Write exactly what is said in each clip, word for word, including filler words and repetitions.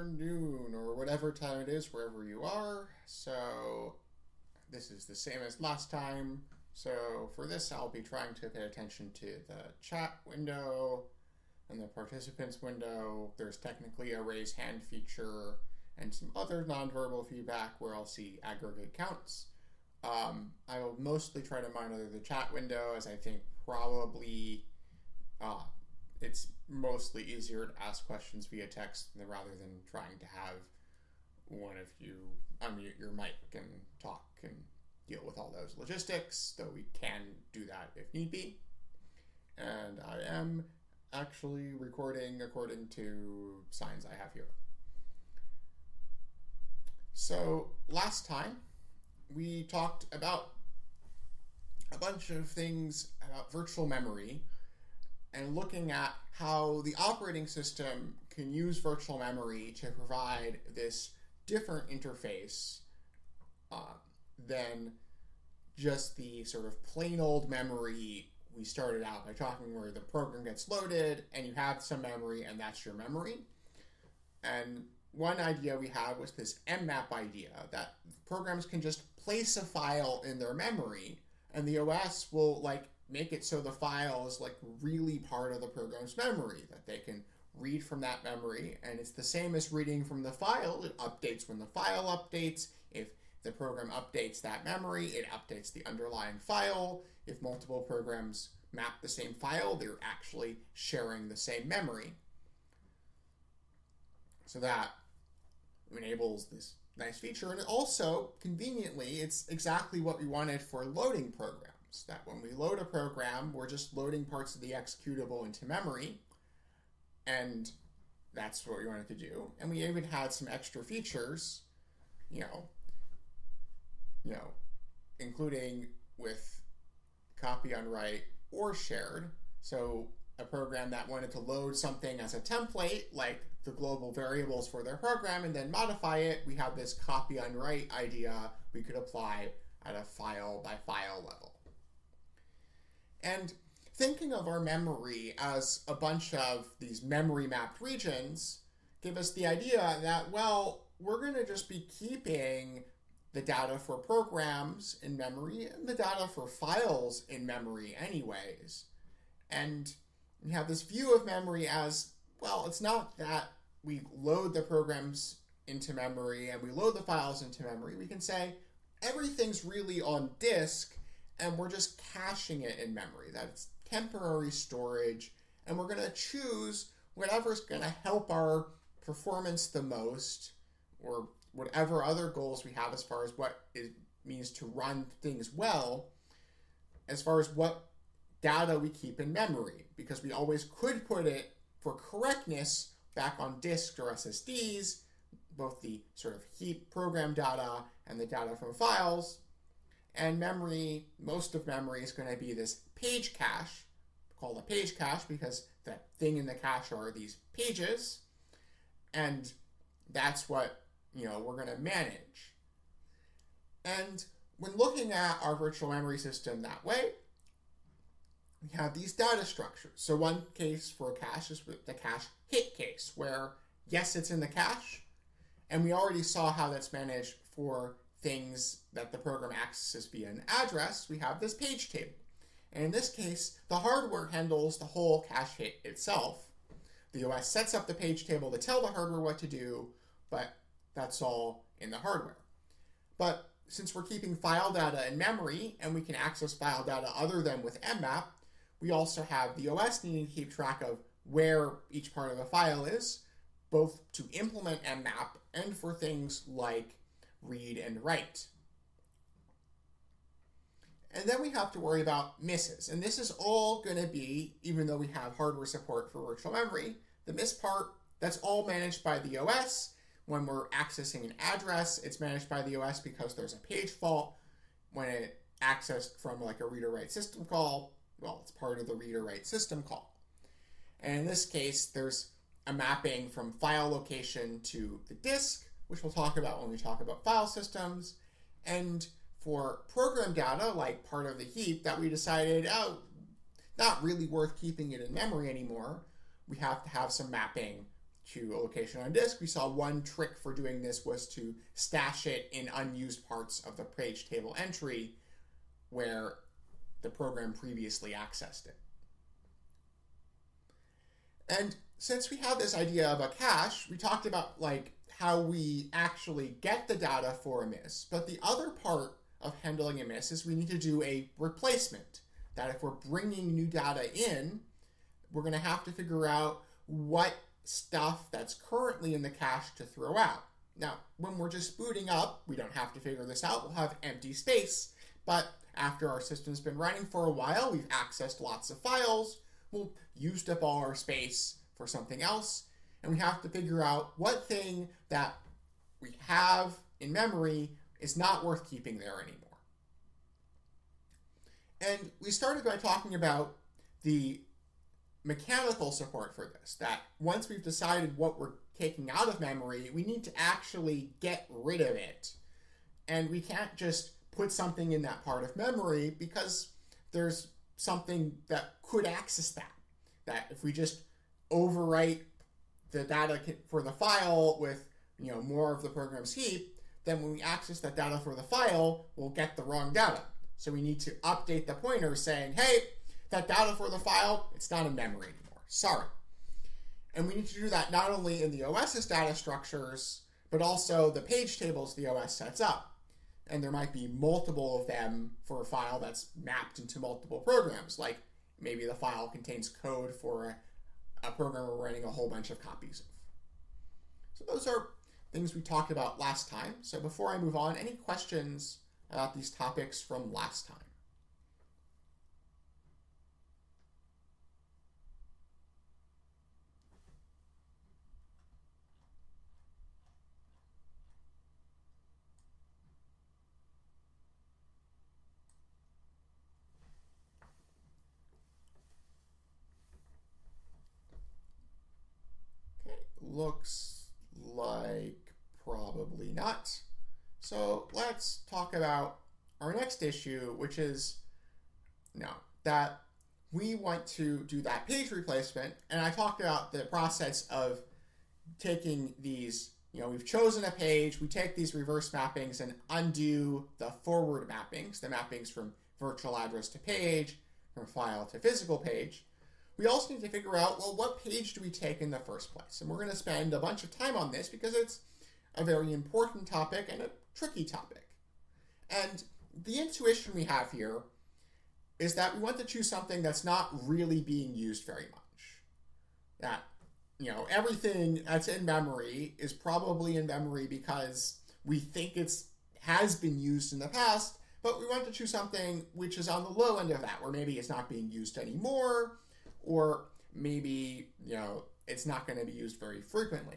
afternoon, or whatever time it is wherever you are. So this is the same as last time. So for this, I'll be trying to pay attention to the chat window and the participants window. There's technically a raise hand feature and some other nonverbal feedback where I'll see aggregate counts. Um, I will mostly try to monitor the chat window, as I think probably uh, it's mostly easier to ask questions via text rather than trying to have one of you unmute your mic and talk and deal with all those logistics, though we can do that if need be. And I am actually recording according to signs I have here. So last time we talked about a bunch of things about virtual memory and looking at how the operating system can use virtual memory to provide this different interface uh, than just the sort of plain old memory we started out by talking, where the program gets loaded and you have some memory and that's your memory. And one idea we had was this M map idea, that programs can just place a file in their memory and the O S will like make it so the file is like really part of the program's memory, that they can read from that memory. And it's the same as reading from the file. It updates when the file updates. If the program updates that memory, it updates the underlying file. If multiple programs map the same file, they're actually sharing the same memory. So that enables this nice feature. And also, conveniently, it's exactly what we wanted for loading programs. That when we load a program, we're just loading parts of the executable into memory. And that's what we wanted to do. And we even had some extra features, you know, you know, including with copy on write or shared. So a program that wanted to load something as a template, like the global variables for their program, and then modify it, we have this copy on write idea we could apply at a file by file level. And thinking of our memory as a bunch of these memory mapped regions give us the idea that, well, we're going to just be keeping the data for programs in memory and the data for files in memory anyways. And we have this view of memory as, well, it's not that we load the programs into memory and we load the files into memory. We can say everything's really on disk and we're just caching it in memory. That's temporary storage, and we're going to choose whatever's going to help our performance the most, or whatever other goals we have as far as what it means to run things well, as far as what data we keep in memory, because we always could put it for correctness back on disks or S S Ds, both the sort of heap program data and the data from files. And memory, most of memory is going to be this page cache, called a page cache because the thing in the cache are these pages, and that's what, you know, we're going to manage. And when looking at our virtual memory system that way, we have these data structures. So one case for a cache is the cache hit case, where yes, it's in the cache, and we already saw how that's managed for things that the program accesses via an address. We have this page table. And in this case, the hardware handles the whole cache hit itself. The O S sets up the page table to tell the hardware what to do, but that's all in the hardware. But since we're keeping file data in memory, and we can access file data other than with M map, we also have the O S needing to keep track of where each part of the file is, both to implement M map and for things like read and write. And then we have to worry about misses. And this is all going to be, even though we have hardware support for virtual memory, the miss part, that's all managed by the O S. When we're accessing an address, it's managed by the O S because there's a page fault. When it accessed from like a read or write system call, well, it's part of the read or write system call. And in this case, there's a mapping from file location to the disk, which we'll talk about when we talk about file systems. And for program data, like part of the heap, that we decided, oh, not really worth keeping it in memory anymore, we have to have some mapping to a location on disk. We saw one trick for doing this was to stash it in unused parts of the page table entry where the program previously accessed it. And since we have this idea of a cache, we talked about like how we actually get the data for a miss. But the other part of handling a miss is we need to do a replacement. That if we're bringing new data in, we're going to have to figure out what stuff that's currently in the cache to throw out. Now, when we're just booting up, we don't have to figure this out. We'll have empty space. But after our system's been running for a while, we've accessed lots of files, we'll used up all our space for something else, and we have to figure out what thing that we have in memory is not worth keeping there anymore. And we started by talking about the mechanical support for this, that once we've decided what we're taking out of memory, we need to actually get rid of it. And we can't just put something in that part of memory because there's something that could access that. That if we just overwrite the data for the file with, you know, more of the program's heap, then when we access that data for the file, we'll get the wrong data. So we need to update the pointer saying, hey, that data for the file, it's not in memory anymore. Sorry. And we need to do that not only in the OS's data structures, but also the page tables the O S sets up. And there might be multiple of them for a file that's mapped into multiple programs. Like maybe the file contains code for a, a program we're running a whole bunch of copies of. So those are things we talked about last time. So before I move on, any questions about these topics from last time? Looks like probably not. So let's talk about our next issue, which is no, that we want to do that page replacement. And I talked about the process of taking these, you know, we've chosen a page, we take these reverse mappings and undo the forward mappings, the mappings from virtual address to page, from file to physical page. We also need to figure out, well, what page do we take in the first place? And we're going to spend a bunch of time on this because it's a very important topic and a tricky topic. And the intuition we have here is that we want to choose something that's not really being used very much. That, you know, everything that's in memory is probably in memory because we think it's has been used in the past, but we want to choose something which is on the low end of that, where maybe it's not being used anymore, or maybe, you know, it's not going to be used very frequently.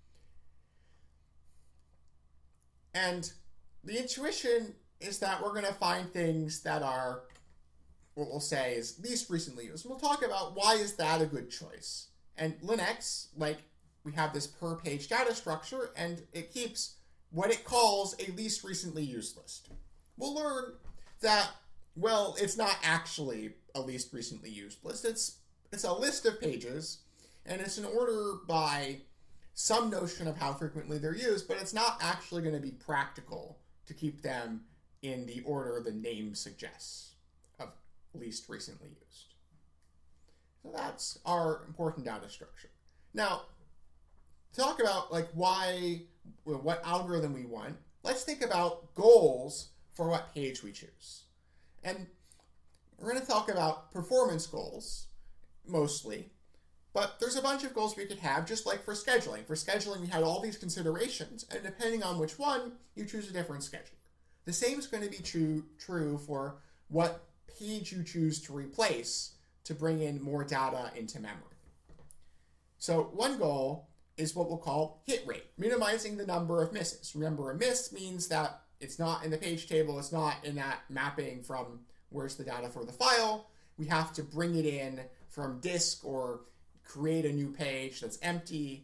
And the intuition is that we're going to find things that are, what we'll say is least recently used. And we'll talk about why is that a good choice. And Linux, like, we have this per page data structure, and it keeps what it calls a least recently used list. We'll learn that, well, it's not actually a least recently used list. It's It's a list of pages, and it's in order by some notion of how frequently they're used, but it's not actually going to be practical to keep them in the order the name suggests of least recently used. So that's our important data structure. Now, to talk about like why, what algorithm we want, let's think about goals for what page we choose. And we're going to talk about performance goals, mostly, but there's a bunch of goals we could have, just like for scheduling. For scheduling, we had all these considerations, and depending on which one, you choose a different schedule. The same is going to be true, true for what page you choose to replace to bring in more data into memory. So one goal is what we'll call hit rate, minimizing the number of misses. Remember, a miss means that it's not in the page table, it's not in that mapping from where's the data for the file. We have to bring it in from disk or create a new page that's empty.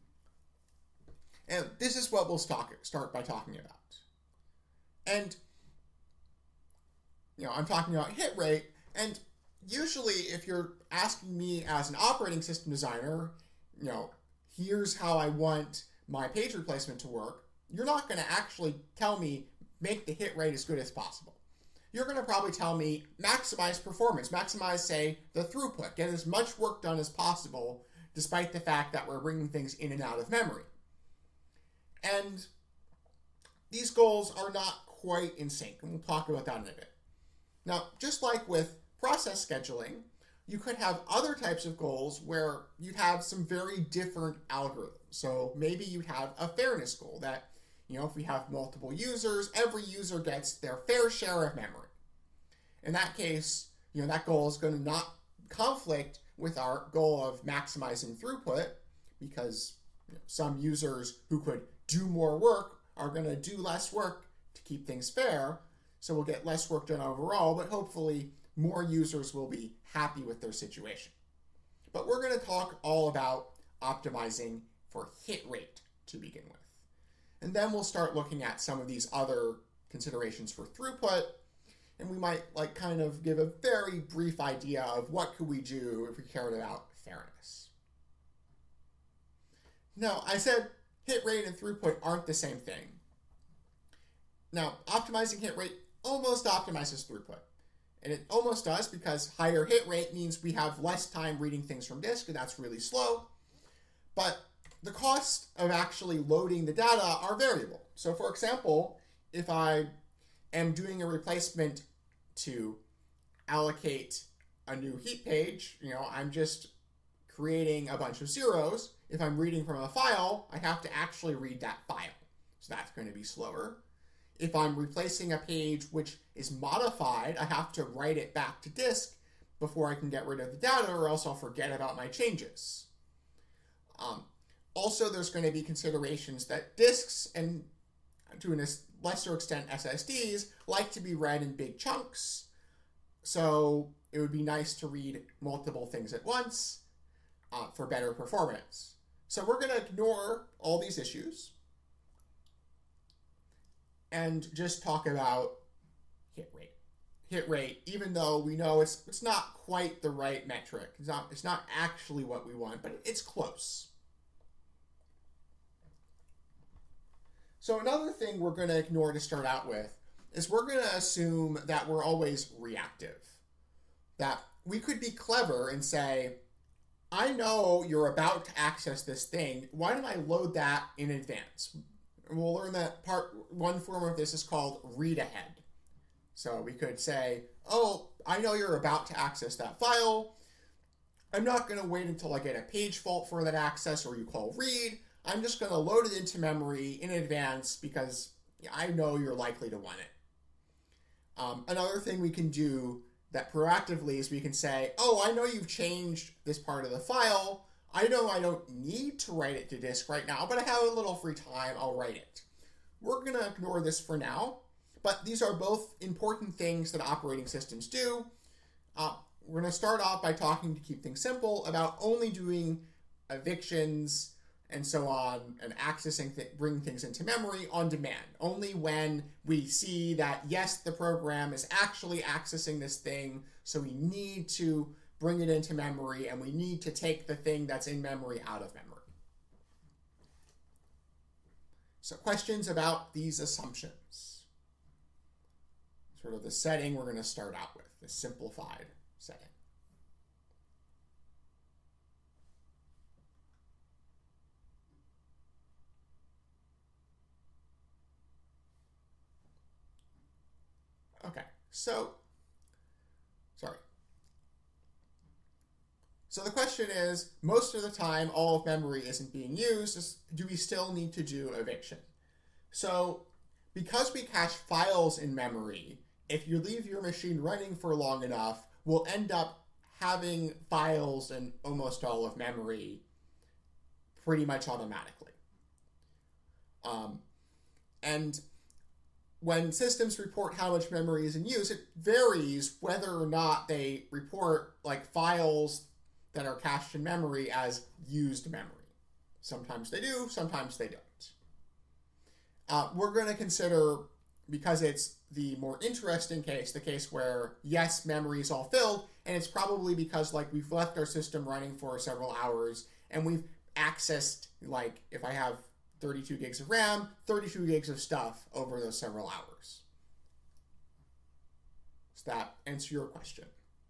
And this is what we'll start, start by talking about. And, you know, I'm talking about hit rate, and usually if you're asking me as an operating system designer, you know, here's how I want my page replacement to work, you're not going to actually tell me make the hit rate as good as possible. You're going to probably tell me maximize performance, maximize, say, the throughput, get as much work done as possible, despite the fact that we're bringing things in and out of memory. And these goals are not quite in sync, and we'll talk about that in a bit. Now, just like with process scheduling, you could have other types of goals where you'd have some very different algorithms. So maybe you'd have a fairness goal that, you know, if we have multiple users, every user gets their fair share of memory. In that case, you know, that goal is going to not conflict with our goal of maximizing throughput, because you know, some users who could do more work are going to do less work to keep things fair. So we'll get less work done overall, but hopefully more users will be happy with their situation. But we're going to talk all about optimizing for hit rate to begin with. And then we'll start looking at some of these other considerations for throughput. And we might like kind of give a very brief idea of what could we do if we cared about fairness. Now, I said hit rate and throughput aren't the same thing. Now, optimizing hit rate almost optimizes throughput. And it almost does, because higher hit rate means we have less time reading things from disk, and that's really slow. But the cost of actually loading the data are variable. So for example, if I am doing a replacement to allocate a new heap page, you know, I'm just creating a bunch of zeros. If I'm reading from a file, I have to actually read that file. So that's going to be slower. If I'm replacing a page which is modified, I have to write it back to disk before I can get rid of the data, or else I'll forget about my changes. Um, also, there's going to be considerations that disks, and to a lesser extent S S Ds, like to be read in big chunks. So it would be nice to read multiple things at once uh, for better performance. So we're going to ignore all these issues and just talk about hit rate. Hit rate, even though we know it's it's not quite the right metric. It's not, it's not actually what we want, but it's close. So another thing we're going to ignore to start out with is we're going to assume that we're always reactive. That we could be clever and say, I know you're about to access this thing. Why don't I load that in advance? And we'll learn that part one form of this is called read ahead. So we could say, oh, I know you're about to access that file. I'm not going to wait until I get a page fault for that access or you call read. I'm just going to load it into memory in advance because I know you're likely to want it. Um, another thing we can do that proactively is we can say, oh, I know you've changed this part of the file. I know I don't need to write it to disk right now, but I have a little free time. I'll write it. We're going to ignore this for now, but these are both important things that operating systems do. Uh, we're going to start off by talking, to keep things simple, about only doing evictions and so on, and accessing, th- bringing things into memory on demand. Only when we see that, yes, the program is actually accessing this thing, so we need to bring it into memory, and we need to take the thing that's in memory out of memory. So questions about these assumptions. Sort of the setting we're going to start out with, the simplified setting. Okay, so, sorry. So the question is, most of the time, all of memory isn't being used. Do we still need to do eviction? So, because we cache files in memory, if you leave your machine running for long enough, we'll end up having files in almost all of memory pretty much automatically. Um, and when systems report how much memory is in use, it varies whether or not they report like files that are cached in memory as used memory. Sometimes they do, sometimes they don't. Uh, we're going to consider, because it's the more interesting case, the case where, yes, memory is all filled, and it's probably because like we've left our system running for several hours, and we've accessed, like if I have thirty-two gigs of RAM, thirty-two gigs of stuff over those several hours. Does that answer your question?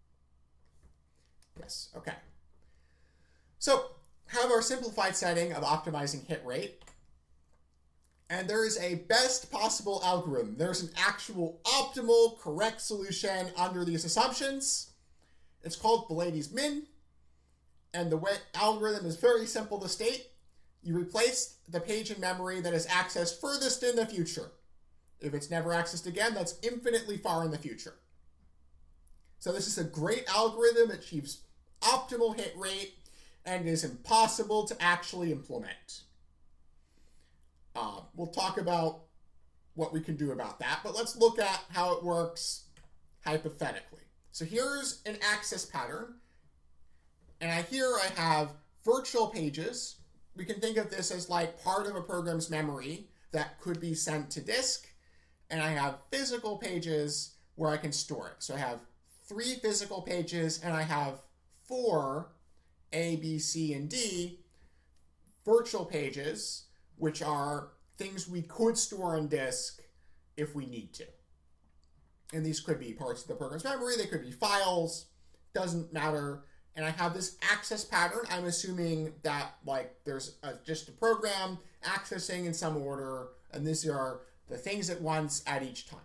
Yes, okay. So, have our simplified setting of optimizing hit rate. And there is a best possible algorithm. There's an actual optimal, correct solution under these assumptions. It's called Beliades min. And the way algorithm is very simple to state. You replace the page in memory that is accessed furthest in the future. If it's never accessed again, that's infinitely far in the future. So this is a great algorithm. It achieves optimal hit rate and is impossible to actually implement. Uh, we'll talk about what we can do about that, but let's look at how it works hypothetically. So here's an access pattern, and I, here I have virtual pages. We can think of this as like part of a program's memory that could be sent to disk, and I have physical pages where I can store it. So I have three physical pages, and I have four A, B, C, and D virtual pages, which are things we could store on disk if we need to. And these could be parts of the program's memory, they could be files, doesn't matter. And I have this access pattern. I'm assuming that like there's a, just a program accessing in some order, and these are the things at once at each time.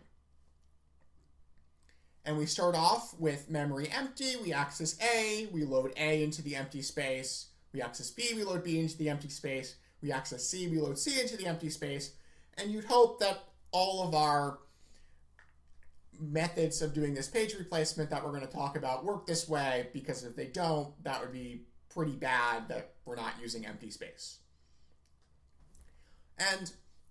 And we start off with memory empty, we access A, we load A into the empty space, we access B, we load B into the empty space, we access C, we load C into the empty space, and you'd hope that all of our methods of doing this page replacement that we're going to talk about work this way, because if they don't, that would be pretty bad that we're not using empty space. And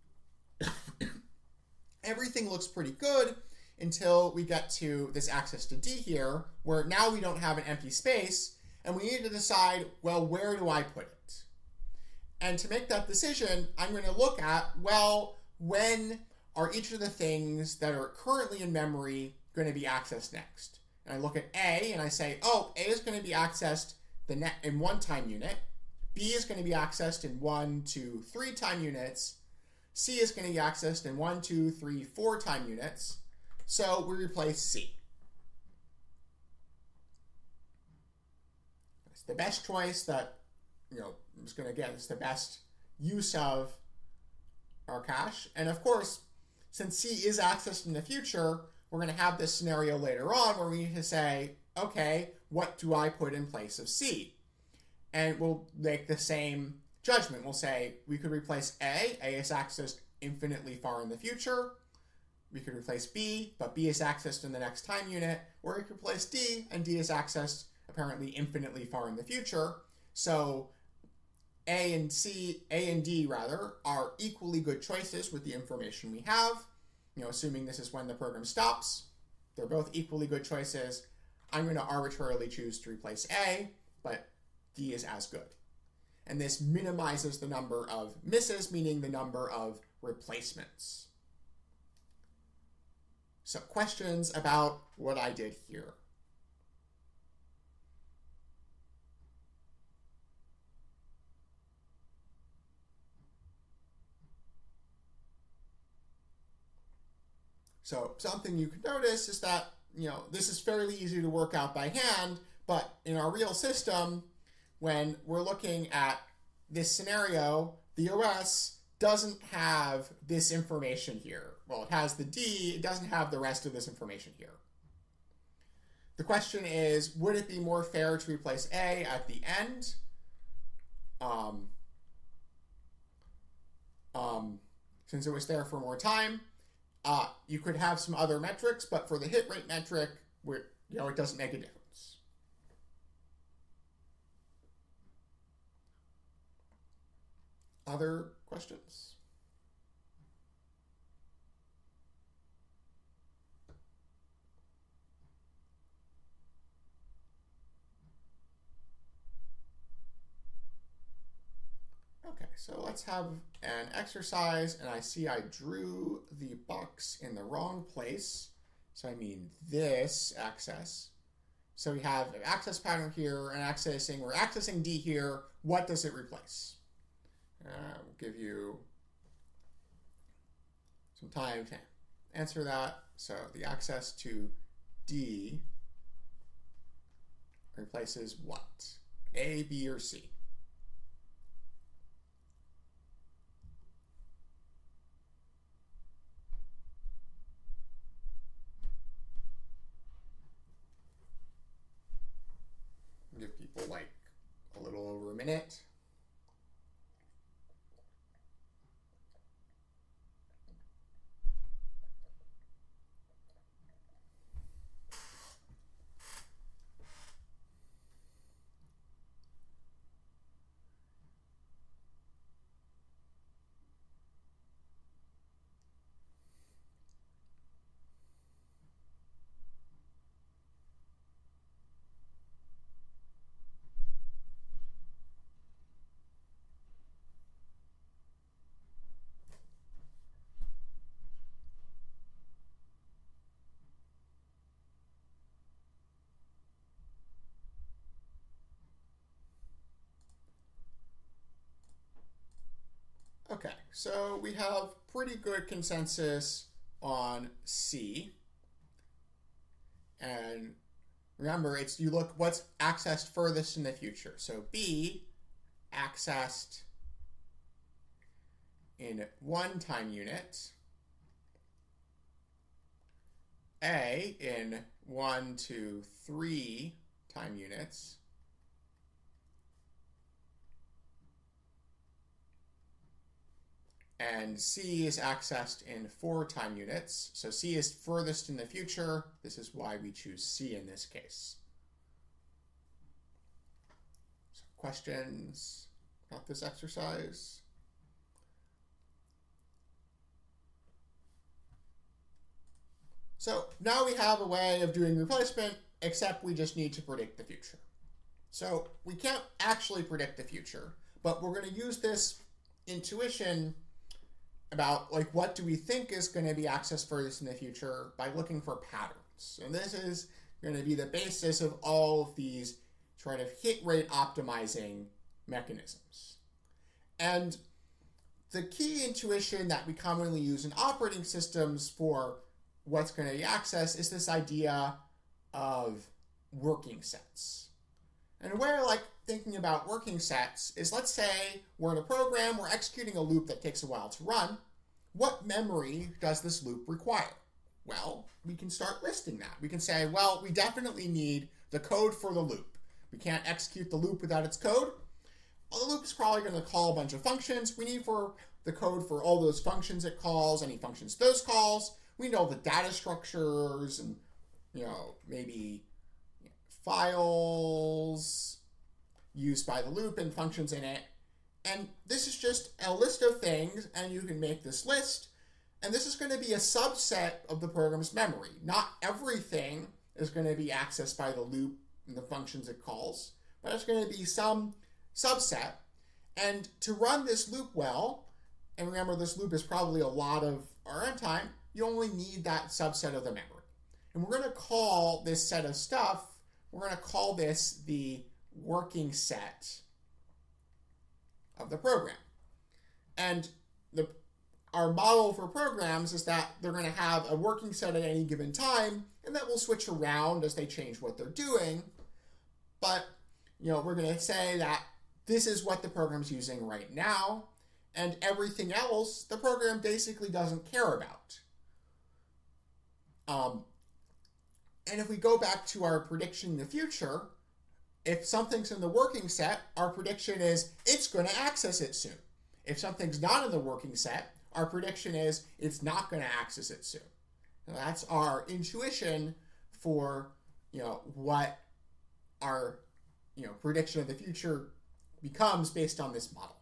everything looks pretty good until we get to this access to D here, where now we don't have an empty space, and we need to decide, well, where do I put it? And to make that decision, I'm going to look at, well, when are each of the things that are currently in memory going to be accessed next? And I look at A, and I say, oh, A is going to be accessed the net in one time unit. B is going to be accessed in one, two, three time units. C is going to be accessed in one, two, three, four time units. So we replace C. It's the best choice that, you know, is going to get us the best use of our cache. And of course, since C is accessed in the future, we're going to have this scenario later on where we need to say, okay, what do I put in place of C? And we'll make the same judgment. We'll say we could replace A. A is accessed infinitely far in the future. We could replace B, but B is accessed in the next time unit. Or we could replace D, and D is accessed apparently infinitely far in the future. So A and C, A and D rather, are equally good choices with the information we have. You know, assuming this is when the program stops, they're both equally good choices. I'm going to arbitrarily choose to replace A, but D is as good. And this minimizes the number of misses, meaning the number of replacements. So questions about what I did here? So something you can notice is that, you know, this is fairly easy to work out by hand, but in our real system, when we're looking at this scenario, the O S doesn't have this information here. Well, it has the D, it doesn't have the rest of this information here. The question is, would it be more fair to replace A at the end? Um, um, since it was there for more time. Uh, you could have some other metrics, but for the hit rate metric, we're, you know, it doesn't make a difference. Other questions? Okay, so let's have an exercise, and I see I drew the box in the wrong place. So I mean this access, So we have an access pattern here, and accessing, we're accessing D here. What does it replace? Uh, we'll give you some time to answer that. So the access to D replaces what? A, B, or C? Give people like a little over a minute. Okay, so we have pretty good consensus on C. And remember, it's you look what's accessed furthest in the future. So B accessed in one time unit, A in one, two, three time units, and C is accessed in four time units. So C is furthest in the future. This is why we choose C in this case. So questions about this exercise? So now we have a way of doing replacement, except we just need to predict the future. So we can't actually predict the future, but we're going to use this intuition about like what do we think is going to be accessed furthest in the future by looking for patterns. And this is going to be the basis of all of these sort of hit rate optimizing mechanisms. And the key intuition that we commonly use in operating systems for what's going to be accessed is this idea of working sets. And a way I like thinking about working sets is, let's say we're in a program, we're executing a loop that takes a while to run. What memory does this loop require? Well, we can start listing that. We can say, well, we definitely need the code for the loop. We can't execute the loop without its code. Well, the loop is probably going to call a bunch of functions. We need for the code for all those functions it calls, any functions those calls. We know the data structures and, you know, maybe you know, files used by the loop and functions in it. And this is just a list of things, and you can make this list. And this is going to be a subset of the program's memory. Not everything is going to be accessed by the loop and the functions it calls, but it's going to be some subset. And to run this loop well, and remember this loop is probably a lot of our runtime, you only need that subset of the memory. And we're going to call this set of stuff, we're going to call this the working set of the program. And the our model for programs is that they're going to have a working set at any given time, and that will switch around as they change what they're doing. But, you know, we're going to say that this is what the program's using right now, and everything else the program basically doesn't care about. Um, and if we go back to our prediction in the future, if something's in the working set, our prediction is it's going to access it soon. If something's not in the working set, our prediction is it's not going to access it soon. Now, that's our intuition for, you know, what our, you know, prediction of the future becomes based on this model.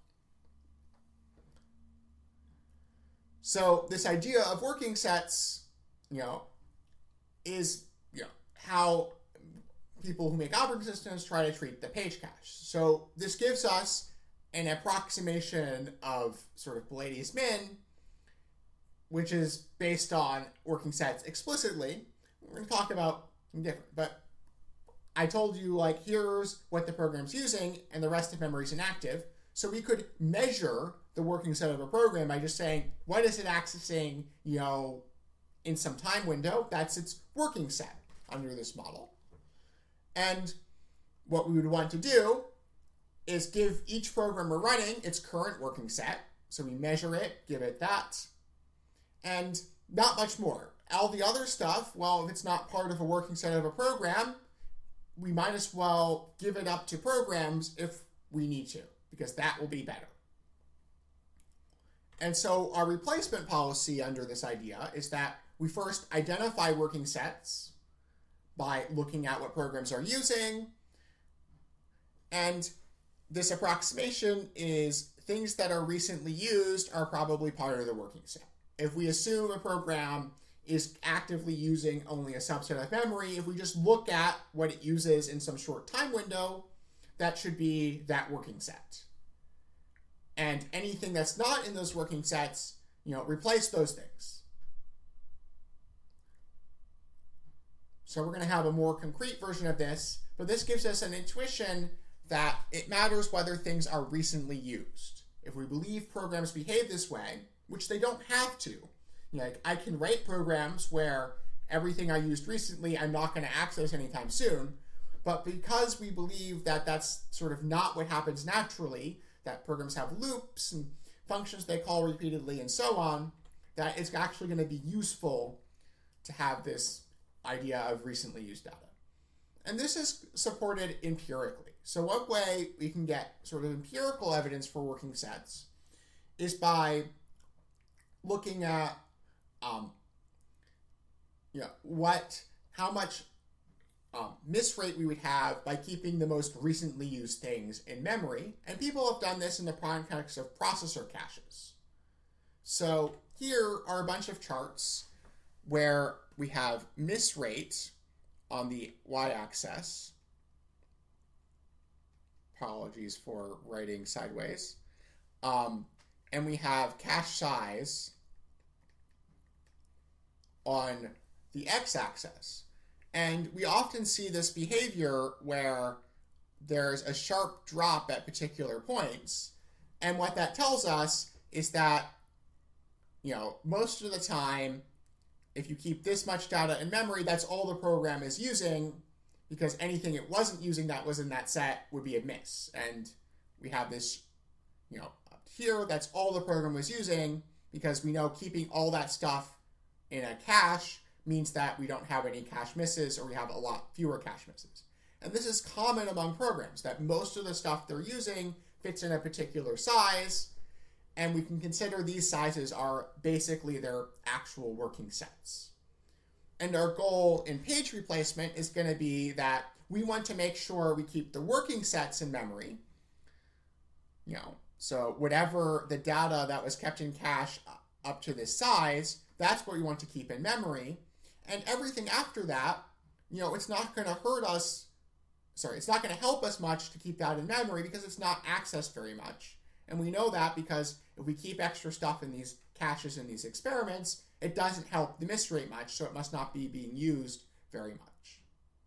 So this idea of working sets, you know, is, you know, how people who make operating systems try to treat the page cache. So this gives us an approximation of sort of Palladius min, which is based on working sets explicitly. We're going to talk about something different, but I told you, like, here's what the program's using, and the rest of memory is inactive. So we could measure the working set of a program by just saying, what is it accessing, you know, in some time window? That's its working set under this model. And what we would want to do is give each program we're running its current working set. So we measure it, give it that, and not much more. All the other stuff, well, if it's not part of a working set of a program, we might as well give it up to programs if we need to, because that will be better. And so our replacement policy under this idea is that we first identify working sets by looking at what programs are using. And this approximation is things that are recently used are probably part of the working set. If we assume a program is actively using only a subset of memory, if we just look at what it uses in some short time window, that should be that working set. And anything that's not in those working sets, you know, replace those things. So we're going to have a more concrete version of this, but this gives us an intuition that it matters whether things are recently used. If we believe programs behave this way, which they don't have to, you know, like I can write programs where everything I used recently I'm not going to access anytime soon, but because we believe that that's sort of not what happens naturally, that programs have loops and functions they call repeatedly and so on, that it's actually going to be useful to have this idea of recently used data. And this is supported empirically. So one way we can get sort of empirical evidence for working sets is by looking at um, you know, what, how much um, miss rate we would have by keeping the most recently used things in memory. And people have done this in the context of processor caches. So here are a bunch of charts where we have miss rate on the y-axis. Apologies for writing sideways. Um, and we have cache size on the x-axis. And we often see this behavior where there's a sharp drop at particular points. And what that tells us is that, you know, most of the time, if you keep this much data in memory, that's all the program is using, because anything it wasn't using that was in that set would be a miss. And we have this, you know, up here, that's all the program was using, because we know keeping all that stuff in a cache means that we don't have any cache misses, or we have a lot fewer cache misses. And this is common among programs, that most of the stuff they're using fits in a particular size, and we can consider these sizes are basically their actual working sets. And our goal in page replacement is going to be that we want to make sure we keep the working sets in memory. You know, so whatever the data that was kept in cache up to this size, that's what we want to keep in memory. And everything after that, you know, it's not going to hurt us, sorry, it's not going to help us much to keep that in memory because it's not accessed very much. And we know that because if we keep extra stuff in these caches in these experiments, it doesn't help the miss rate much, so it must not be being used very much.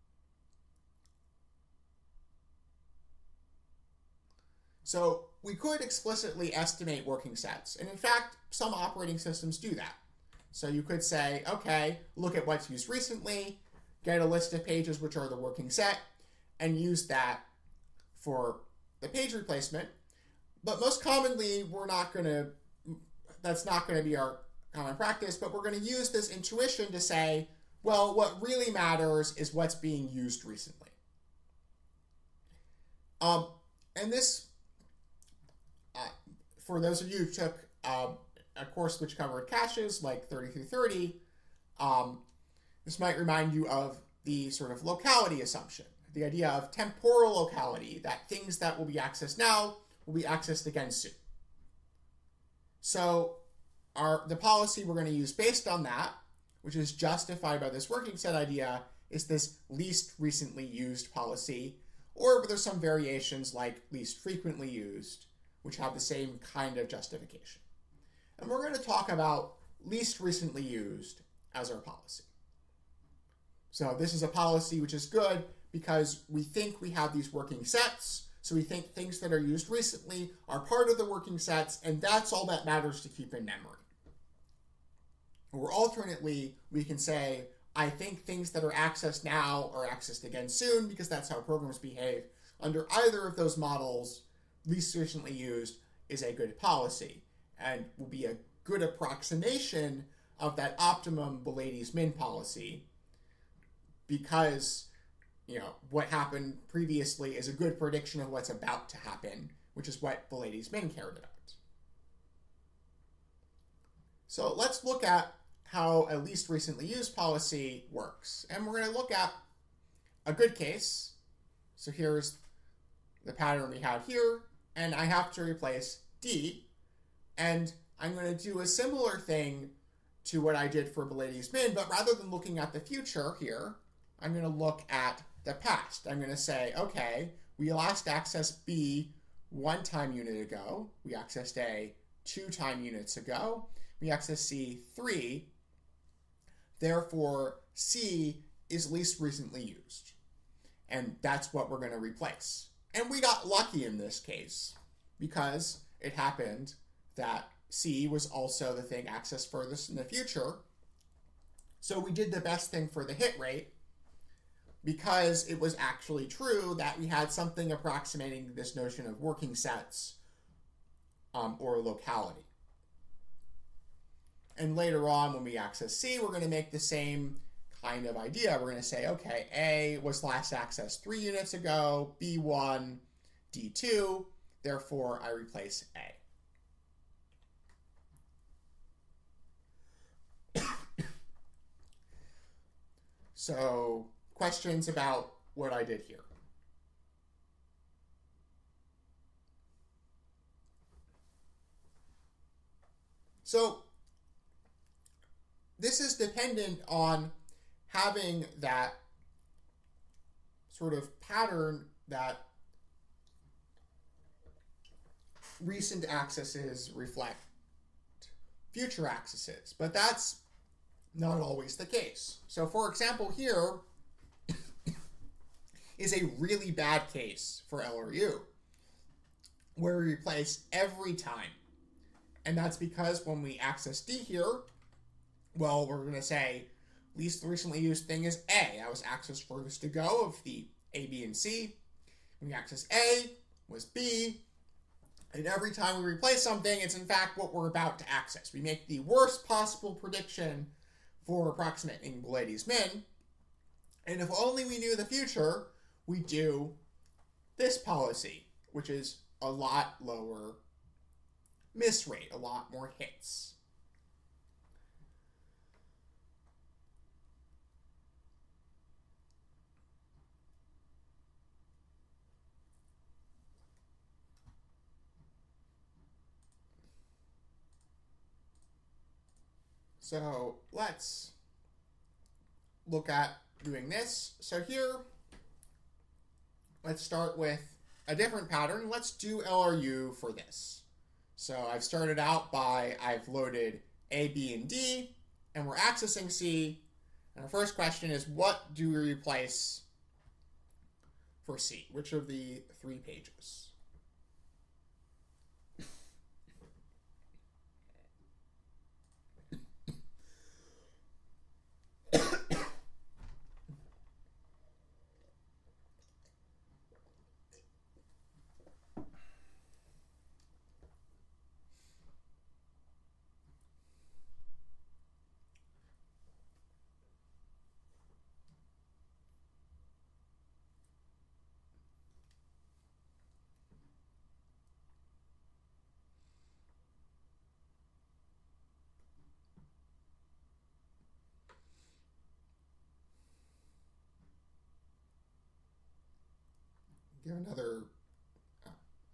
So we could explicitly estimate working sets, and in fact, some operating systems do that. So you could say, okay, look at what's used recently, get a list of pages which are the working set, and use that for the page replacement. But most commonly, we're not going to, that's not going to be our common practice, but we're going to use this intuition to say, well, what really matters is what's being used recently. Um, and this, uh, for those of you who took uh, a course which covered caches, like thirty through thirty, um, this might remind you of the sort of locality assumption, the idea of temporal locality, that things that will be accessed now will be accessed again soon. So our the policy we're going to use based on that, which is justified by this working set idea, is this least recently used policy, or there's some variations like least frequently used, which have the same kind of justification. And we're going to talk about least recently used as our policy. So this is a policy which is good, because we think we have these working sets. So we think things that are used recently are part of the working sets, and that's all that matters to keep in memory. Or alternately, we can say, I think things that are accessed now are accessed again soon, because that's how programs behave. Under either of those models, least recently used is a good policy, and will be a good approximation of that optimum Beliades min policy, because you know what happened previously is a good prediction of what's about to happen, which is what Beliades min cared about. So let's look at how a least recently used policy works. And we're going to look at a good case. So here's the pattern we have here, and I have to replace D, and I'm going to do a similar thing to what I did for Beliades min, but rather than looking at the future here, I'm going to look at the past. I'm going to say, okay, we last accessed B one time unit ago. We accessed A two time units ago. We accessed C three. Therefore, C is least recently used. And that's what we're going to replace. And we got lucky in this case, because it happened that C was also the thing accessed furthest in the future. So we did the best thing for the hit rate, because it was actually true that we had something approximating this notion of working sets um, or locality. And later on, when we access C, we're going to make the same kind of idea. We're going to say, okay, A was last accessed three units ago, B one, D two, therefore I replace A. So, questions about what I did here? So, this is dependent on having that sort of pattern that recent accesses reflect future accesses, but that's not always the case. So for example, here is a really bad case for L R U, where we replace every time. And that's because when we access D here, well, we're going to say least recently used thing is A. That was accessed furthest to go of the A, B, and C. When we access A was B. And every time we replace something, it's in fact what we're about to access. We make the worst possible prediction for approximating Beliades min. And if only we knew the future, we do this policy, which is a lot lower miss rate, a lot more hits. So let's look at doing this. So here, let's start with a different pattern. Let's do L R U for this. So I've started out by, I've loaded A, B, and D, and we're accessing C. And our first question is, what do we replace for C? Which of the three pages? Give another, uh,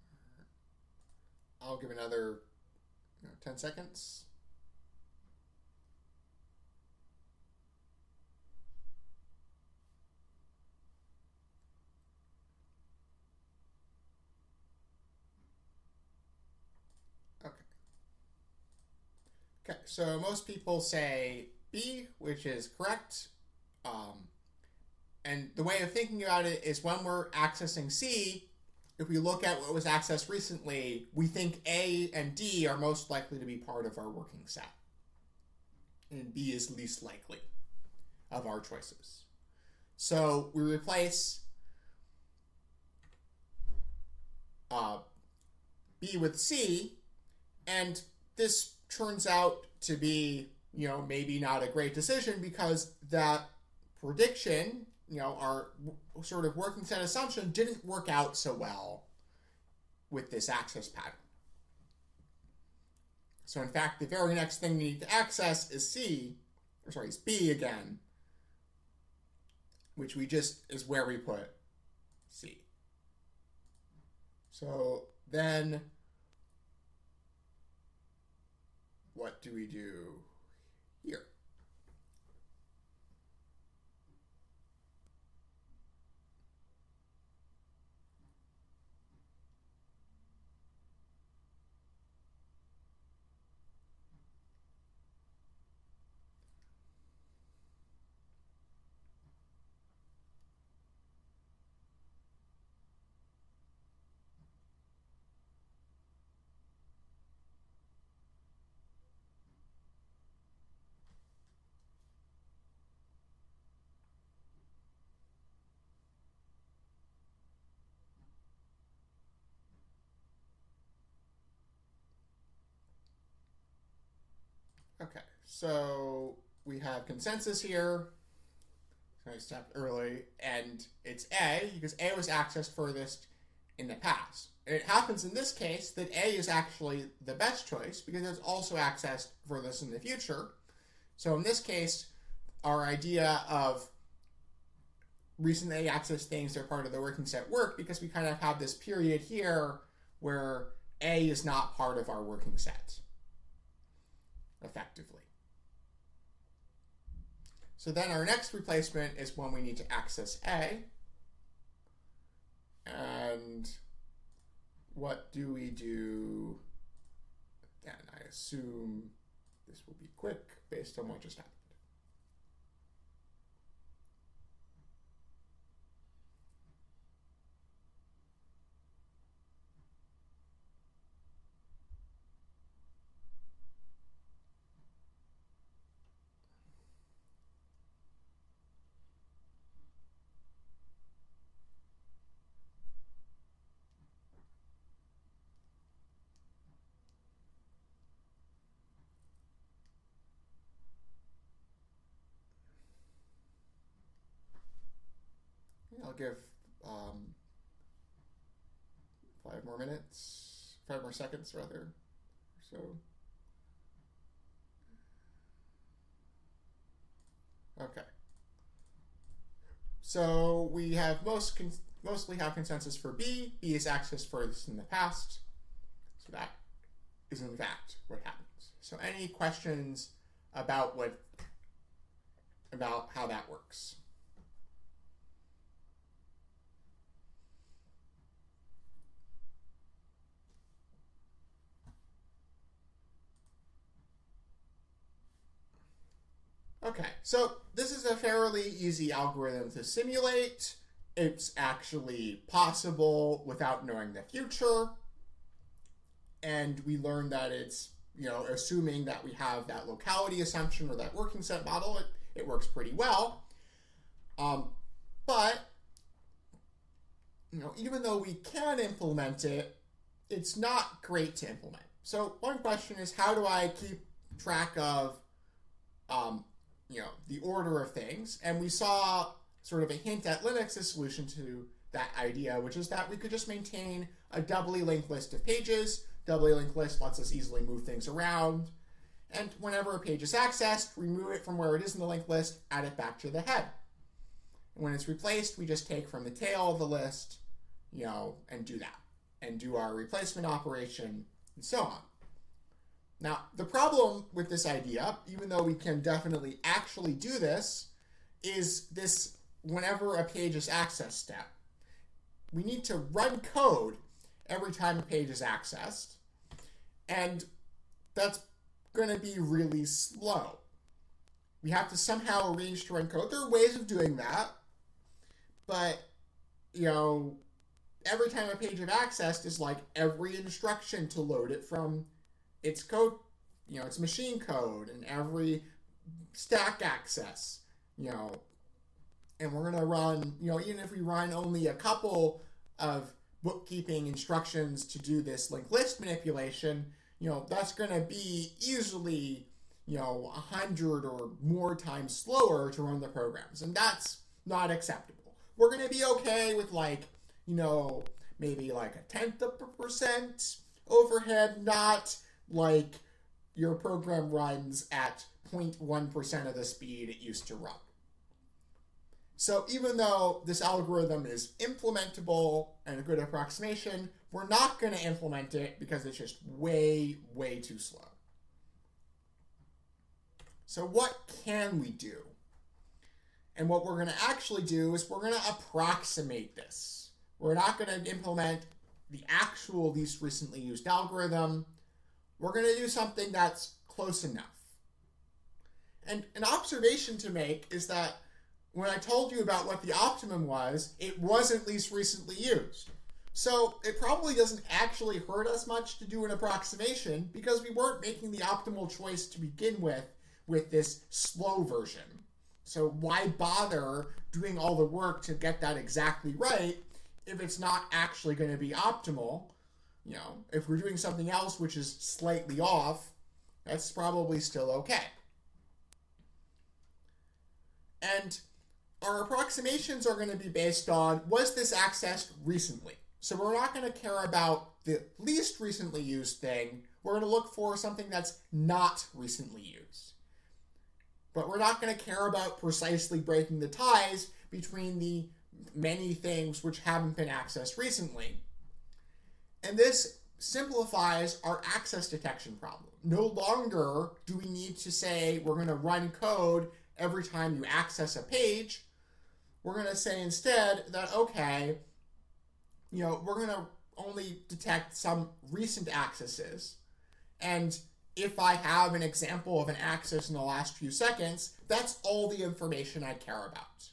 I'll give another you know, ten seconds. Okay. Okay, so most people say B, which is correct. Um, And the way of thinking about it is when we're accessing C, if we look at what was accessed recently, we think A and D are most likely to be part of our working set. And B is least likely of our choices. So we replace uh, B with C, and this turns out to be, you know, maybe not a great decision because that prediction, you know, our sort of working set assumption didn't work out so well with this access pattern. So in fact, the very next thing we need to access is C, or sorry, is B again, which we just is where we put C. So then what do we do here? Okay, so we have consensus here. I stepped early, and it's A, because A was accessed furthest in the past. And it happens in this case that A is actually the best choice because it's also accessed furthest in the future. So in this case, our idea of recently accessed things that are part of the working set work because we kind of have this period here where A is not part of our working set, effectively. So then our next replacement is when we need to access A. And what do we do then? I assume this will be quick based on what just happened. I'll give um, five more minutes, five more seconds rather. So, okay. So we have most con mostly have consensus for B. B is accessed furthest in the past. So that is in fact what happens. So any questions about what about how that works? Okay, so this is a fairly easy algorithm to simulate. It's actually possible without knowing the future. And we learned that it's, you know, assuming that we have that locality assumption or that working set model, it, it works pretty well. Um, but, you know, even though we can implement it, it's not great to implement. So one question is, how do I keep track of um, you know, the order of things? And we saw sort of a hint at Linux's solution to that idea, which is that we could just maintain a doubly linked list of pages. Doubly linked list lets us easily move things around. And whenever a page is accessed, remove it from where it is in the linked list, add it back to the head. And when it's replaced, we just take from the tail of the list, you know, and do that. And do our replacement operation, and so on. Now, the problem with this idea, even though we can definitely actually do this, is this whenever a page is accessed step. We need to run code every time a page is accessed, and that's going to be really slow. We have to somehow arrange to run code. There are ways of doing that, but, you know, every time a page is accessed is like every instruction to load it from its code, you know, its machine code, and every stack access, you know, and we're going to run, you know, even if we run only a couple of bookkeeping instructions to do this linked list manipulation, you know, that's going to be easily, you know, a hundred or more times slower to run the programs. And that's not acceptable. We're going to be okay with, like, you know, maybe like a tenth of a percent overhead, not like your program runs at zero point one percent of the speed it used to run. So even though this algorithm is implementable and a good approximation, we're not going to implement it because it's just way, way too slow. So what can we do? And what we're going to actually do is we're going to approximate this. We're not going to implement the actual least recently used algorithm. We're going to do something that's close enough. And an observation to make is that when I told you about what the optimum was, it wasn't least recently used. So it probably doesn't actually hurt us much to do an approximation because we weren't making the optimal choice to begin with with this slow version. So why bother doing all the work to get that exactly right if it's not actually going to be optimal? You know, if we're doing something else which is slightly off, that's probably still okay. And our approximations are going to be based on, was this accessed recently? So we're not going to care about the least recently used thing. We're going to look for something that's not recently used. But we're not going to care about precisely breaking the ties between the many things which haven't been accessed recently. And this simplifies our access detection problem. No longer do we need to say we're going to run code every time you access a page. We're going to say instead that, okay, you know, we're going to only detect some recent accesses. And if I have an example of an access in the last few seconds, that's all the information I care about.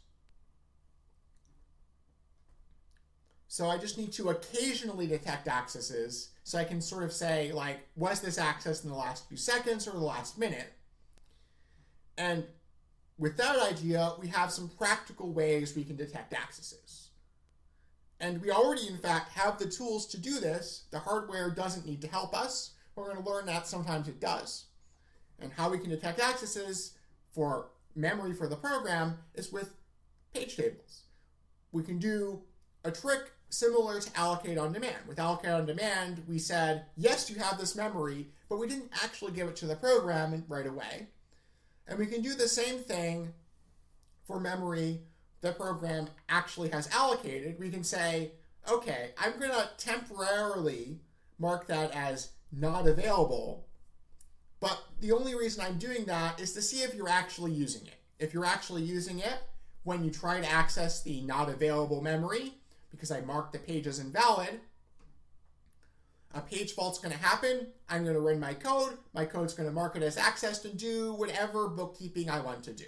So I just need to occasionally detect accesses so I can sort of say, like, was this access in the last few seconds or the last minute? And with that idea, we have some practical ways we can detect accesses. And we already, in fact, have the tools to do this. The hardware doesn't need to help us. We're going to learn that sometimes it does. And how we can detect accesses for memory for the program is with page tables. We can do a trick similar to allocate on demand. With allocate on demand, we said, yes, you have this memory, but we didn't actually give it to the program right away. And we can do the same thing for memory the program actually has allocated. We can say, okay, I'm going to temporarily mark that as not available, but the only reason I'm doing that is to see if you're actually using it. If you're actually using it, when you try to access the not available memory, because I marked the page as invalid, a page fault's going to happen. I'm going to run my code. My code's going to mark it as accessed and do whatever bookkeeping I want to do.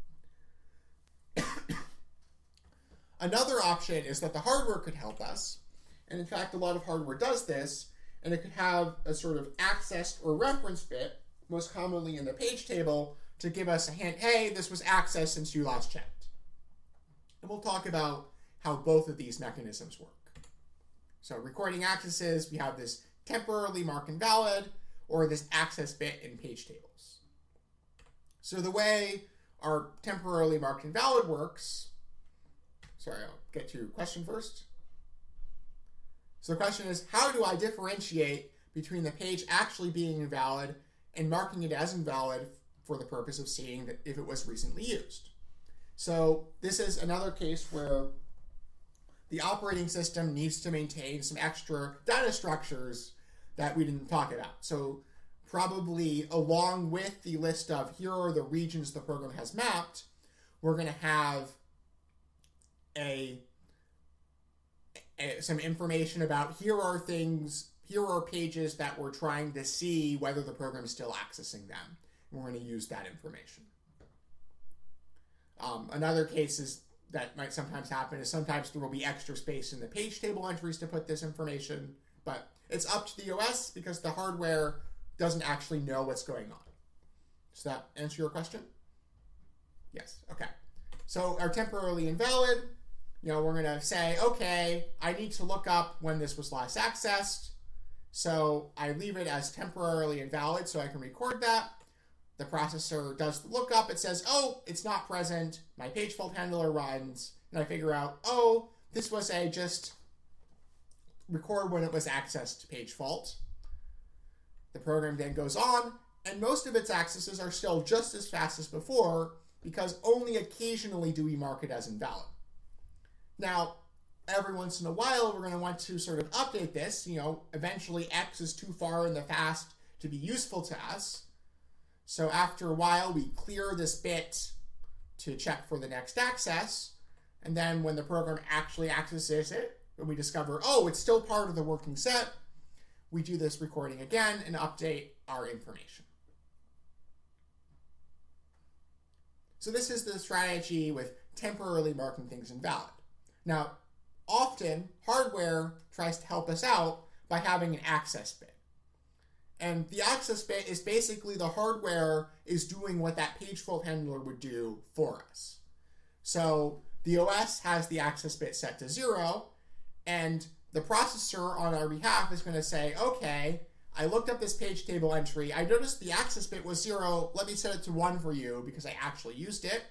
Another option is that the hardware could help us. And in fact, a lot of hardware does this. And it could have a sort of accessed or reference bit, most commonly in the page table, to give us a hint, hey, this was accessed since you last checked. And we'll talk about how both of these mechanisms work. So recording accesses, we have this temporarily mark invalid, or this access bit in page tables. So the way our temporarily marked invalid works, sorry, I'll get to your question first. So the question is, how do I differentiate between the page actually being invalid and marking it as invalid for the purpose of seeing that if it was recently used? So this is another case where the operating system needs to maintain some extra data structures that we didn't talk about. So probably along with the list of here are the regions the program has mapped, we're going to have a, a some information about here are things, here are pages that we're trying to see whether the program is still accessing them. And we're going to use that information. Um, another case is that might sometimes happen is sometimes there will be extra space in the page table entries to put this information, but it's up to the O S because the hardware doesn't actually know what's going on. Does that answer your question? Yes, okay. So our temporarily invalid, you know, we're going to say, okay, I need to look up when this was last accessed. So I leave it as temporarily invalid so I can record that. The processor does the lookup. It says, oh, it's not present. My page fault handler runs, and I figure out, oh, this was a just record when it was accessed page fault. The program then goes on, and most of its accesses are still just as fast as before because only occasionally do we mark it as invalid. Now, every once in a while, we're going to want to sort of update this. You know, eventually X is too far in the fast to be useful to us. So after a while, we clear this bit to check for the next access. And then when the program actually accesses it, when we discover, oh, it's still part of the working set, we do this recording again and update our information. So this is the strategy with temporarily marking things invalid. Now, often hardware tries to help us out by having an access bit. And the access bit is basically the hardware is doing what that page fault handler would do for us. So the O S has the access bit set to zero, and the processor on our behalf is going to say, okay, I looked up this page table entry. I noticed the access bit was zero. Let me set it to one for you because I actually used it.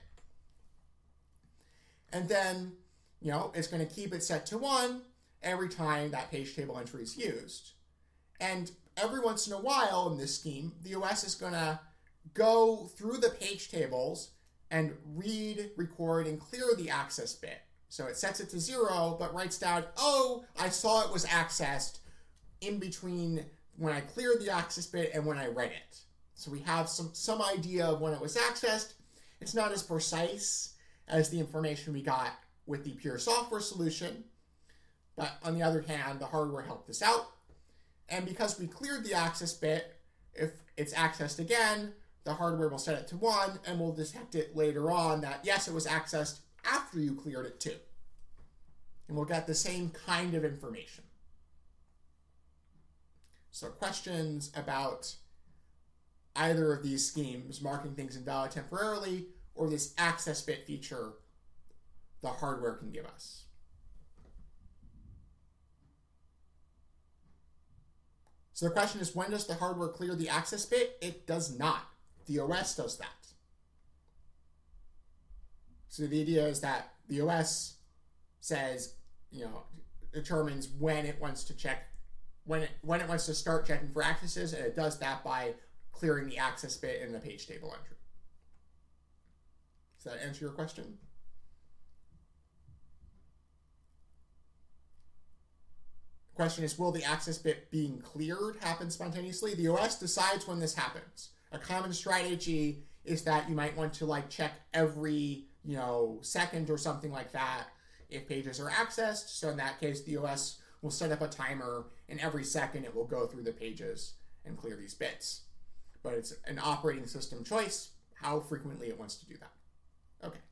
And then, you know, it's going to keep it set to one every time that page table entry is used. And every once in a while in this scheme, the O S is going to go through the page tables and read, record, and clear the access bit. So it sets it to zero, but writes down, oh, I saw it was accessed in between when I cleared the access bit and when I read it. So we have some, some idea of when it was accessed. It's not as precise as the information we got with the pure software solution. But on the other hand, the hardware helped us out. And because we cleared the access bit, if it's accessed again, the hardware will set it to one and will detect it later on that, yes, it was accessed after you cleared it too. And we'll get the same kind of information. So questions about either of these schemes, marking things invalid temporarily, or this access bit feature the hardware can give us. So the question is, when does the hardware clear the access bit? It does not. The O S does that. So the idea is that the O S says, you know, determines when it wants to check, when it, when it wants to start checking for accesses, and it does that by clearing the access bit in the page table entry. Does that answer your question? The question is, will the access bit being cleared happen spontaneously? The O S decides when this happens. A common strategy is that you might want to like check every, you know, second or something like that if pages are accessed. So in that case, the O S will set up a timer, and every second it will go through the pages and clear these bits. But it's an operating system choice how frequently it wants to do that. Okay.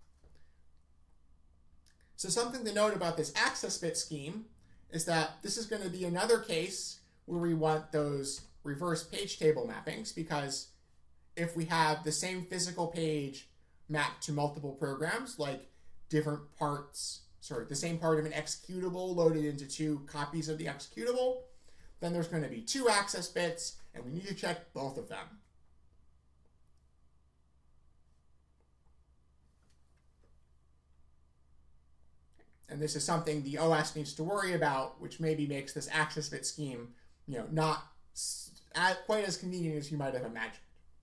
So something to note about this access bit scheme is that this is going to be another case where we want those reverse page table mappings, because if we have the same physical page mapped to multiple programs, like different parts, sorry, the same part of an executable loaded into two copies of the executable, then there's going to be two access bits, and we need to check both of them. And this is something the O S needs to worry about, which maybe makes this access bit scheme, you know, not quite as convenient as you might have imagined.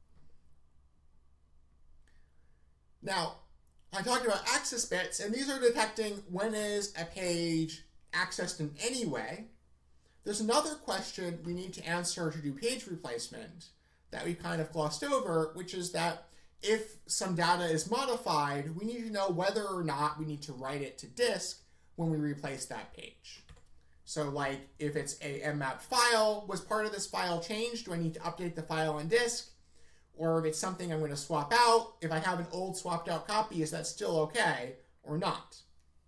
Now, I talked about access bits, and these are detecting when is a page accessed in any way. There's another question we need to answer to do page replacement that we kind of glossed over, which is that if some data is modified, we need to know whether or not we need to write it to disk when we replace that page. So like if it's a mmap file, was part of this file changed? Do I need to update the file on disk? Or if it's something I'm going to swap out, if I have an old swapped out copy, is that still okay? or not.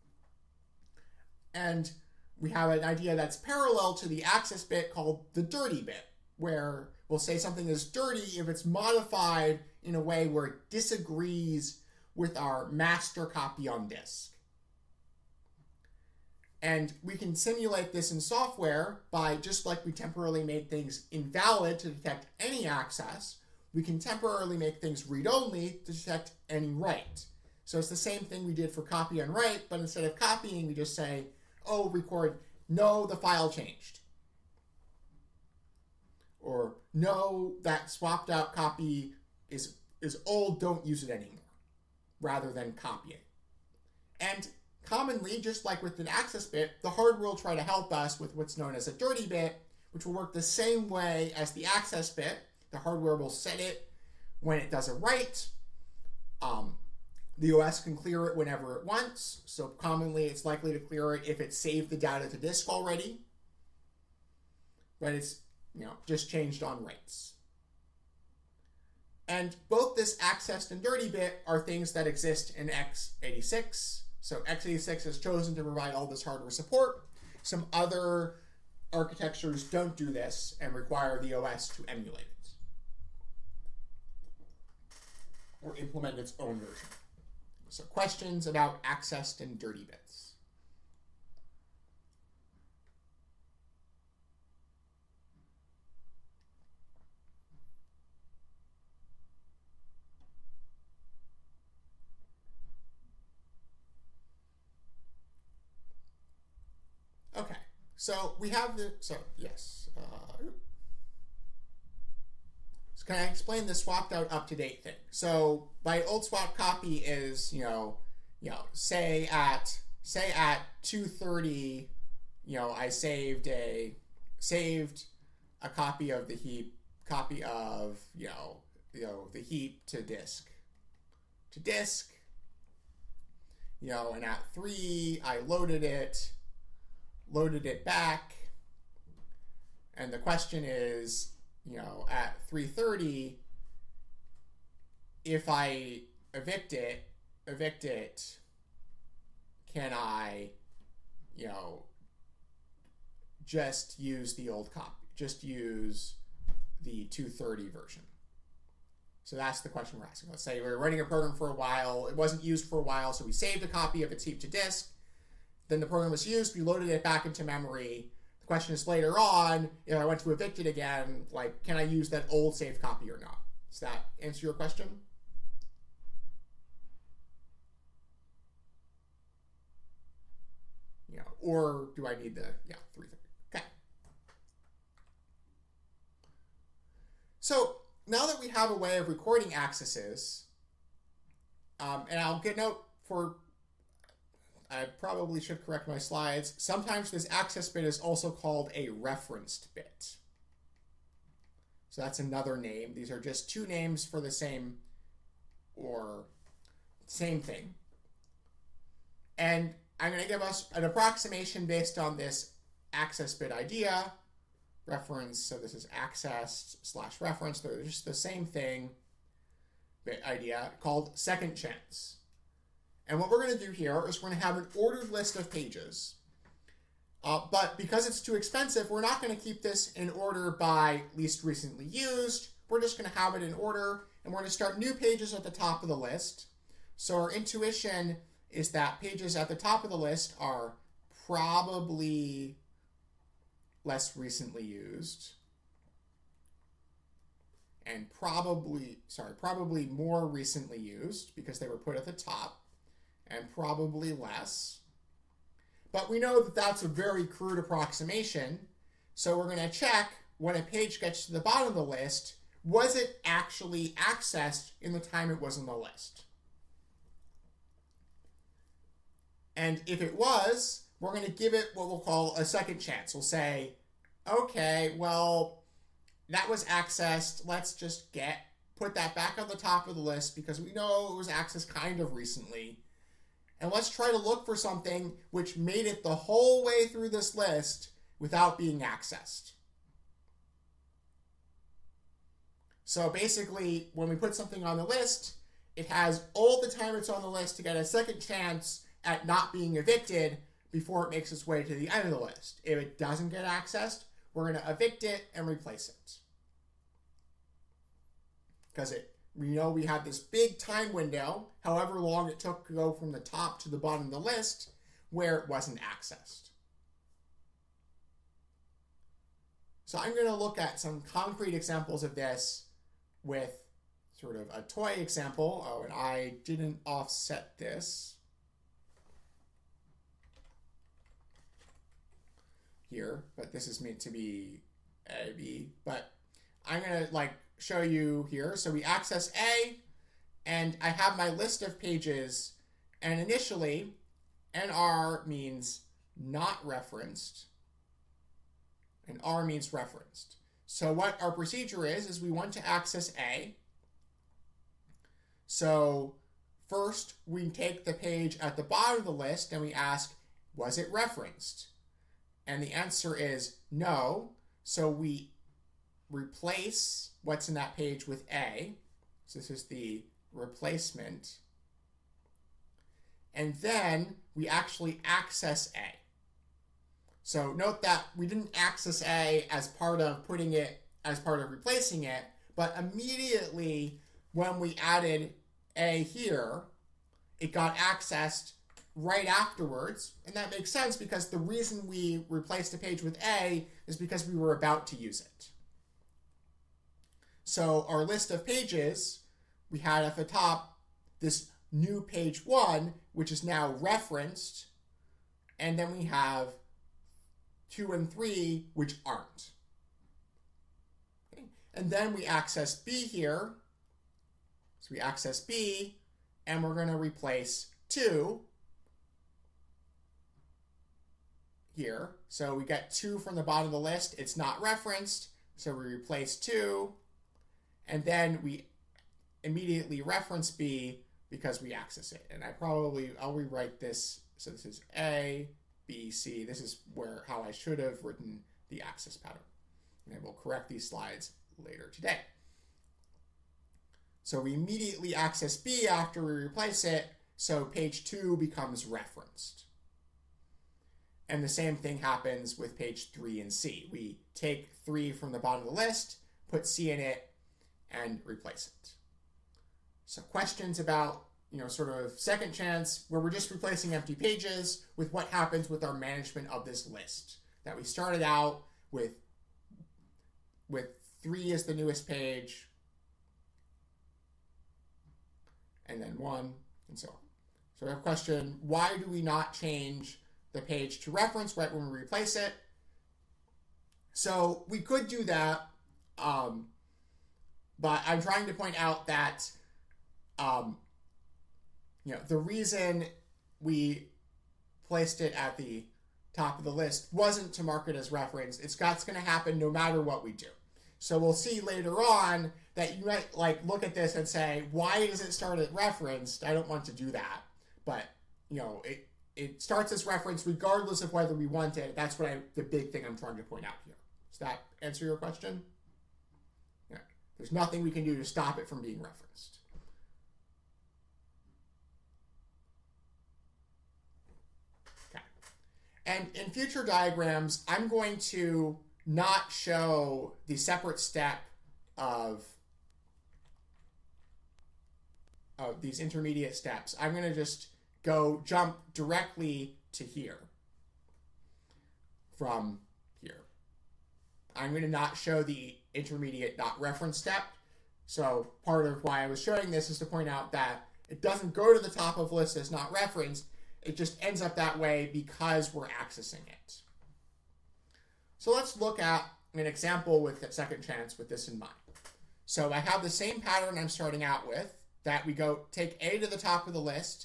And we have an idea that's parallel to the access bit called the dirty bit, where we'll say something is dirty if it's modified in a way where it disagrees with our master copy on disk. And we can simulate this in software by, just like we temporarily made things invalid to detect any access, we can temporarily make things read-only to detect any write. So it's the same thing we did for copy and write, but instead of copying, we just say, oh, record, no, the file changed. Or, no, that swapped out copy is, is old, don't use it anymore, rather than copying. And commonly, just like with an access bit, the hardware will try to help us with what's known as a dirty bit, which will work the same way as the access bit. The hardware will set it when it does a write. Um, the O S can clear it whenever it wants. So commonly, it's likely to clear it if it saved the data to disk already. But it's, you know, just changed on writes. And both this accessed and dirty bit are things that exist in x eighty-six. So x eighty-six has chosen to provide all this hardware support. Some other architectures don't do this and require the O S to emulate it or implement its own version. So questions about accessed and dirty bits. Okay, so we have the, so yes. Uh, so can I explain the swapped out up-to-date thing? So my old swap copy is, you know, you know, say at, say at two thirty, you know, I saved a, saved a copy of the heap, copy of, you know, you know, the heap to disk, to disk, you know, and at three, I loaded it, loaded it back, and the question is, you know, at three thirty, if I evict it, evict it, can I, you know, just use the old copy, just use the two thirty version? So that's the question we're asking. Let's say we were running a program for a while, it wasn't used for a while, so we saved a copy of its heap to disk. Then the program was used, we loaded it back into memory. The question is later on, if I went to evict it again, like, can I use that old saved copy or not? Does that answer your question? You know, or do I need the, yeah, three thirty? Okay. So now that we have a way of recording accesses, um, and I'll get note for, I probably should correct my slides. Sometimes this access bit is also called a referenced bit. So that's another name. These are just two names for the same or same thing. And I'm going to give us an approximation based on this access bit idea. Reference, so this is accessed slash reference. They're just the same thing, bit idea, called second chance. And what we're going to do here is we're going to have an ordered list of pages. Uh, but because it's too expensive, we're not going to keep this in order by least recently used. We're just going to have it in order, and we're going to start new pages at the top of the list. So our intuition is that pages at the top of the list are probably less recently used. And probably, sorry, probably more recently used because they were put at the top. And probably less. But we know that that's a very crude approximation, so we're going to check when a page gets to the bottom of the list, was it actually accessed in the time it was on the list? And if it was, we're going to give it what we'll call a second chance. We'll say, okay, well, that was accessed. Let's just get put that back on the top of the list because we know it was accessed kind of recently. And let's try to look for something which made it the whole way through this list without being accessed. So basically, when we put something on the list, it has all the time it's on the list to get a second chance at not being evicted before it makes its way to the end of the list. If it doesn't get accessed, we're going to evict it and replace it. Because it, we know we have this big time window, however long it took to go from the top to the bottom of the list, where it wasn't accessed. So I'm going to look at some concrete examples of this with sort of a toy example. Oh, and I didn't offset this here, but this is meant to be A, B. But I'm going to like show you here. So we access A, and I have my list of pages, and initially N R means not referenced, and R means referenced. So what our procedure is, is we want to access A. So first we take the page at the bottom of the list and we ask, was it referenced? And the answer is no. So we replace what's in that page with A. So this is the replacement. And then we actually access A. So note that we didn't access A as part of putting it, as part of replacing it, but immediately when we added A here, it got accessed right afterwards. And that makes sense because the reason we replaced a page with A is because we were about to use it. So our list of pages, we had at the top this new page one, which is now referenced, and then we have two and three, which aren't. Okay. And then we access B here. So we access B, and we're going to replace two here. So we get two from the bottom of the list. It's not referenced, so we replace two. And then we immediately reference B because we access it. And I probably, I'll rewrite this. So this is A, B, C. This is where how I should have written the access pattern. And I will correct these slides later today. So we immediately access B after we replace it, so page two becomes referenced. And the same thing happens with page three and C. We take three from the bottom of the list, put C in it, and replace it. So questions about, you know, sort of second chance, where we're just replacing empty pages with what happens with our management of this list. That we started out with, with three as the newest page, and then one, and so on. So we have a question, why do we not change the page to reference right when we replace it? So we could do that, um, but I'm trying to point out that um, you know, the reason we placed it at the top of the list wasn't to mark it as reference. It's that's going to happen no matter what we do. So we'll see later on that you might like look at this and say, why does it start at referenced? I don't want to do that. But, you know, it, it starts as reference regardless of whether we want it. That's what I, the big thing I'm trying to point out here. Does that answer your question? Yeah. There's nothing we can do to stop it from being referenced. Okay. And in future diagrams, I'm going to not show the separate step of, of these intermediate steps. I'm going to just go jump directly to here from here. I'm going to not show the intermediate dot reference step. So part of why I was showing this is to point out that it doesn't go to the top of the list as not referenced. It just ends up that way because we're accessing it. So let's look at an example with the second chance with this in mind. So I have the same pattern I'm starting out with, that we go take A to the top of the list,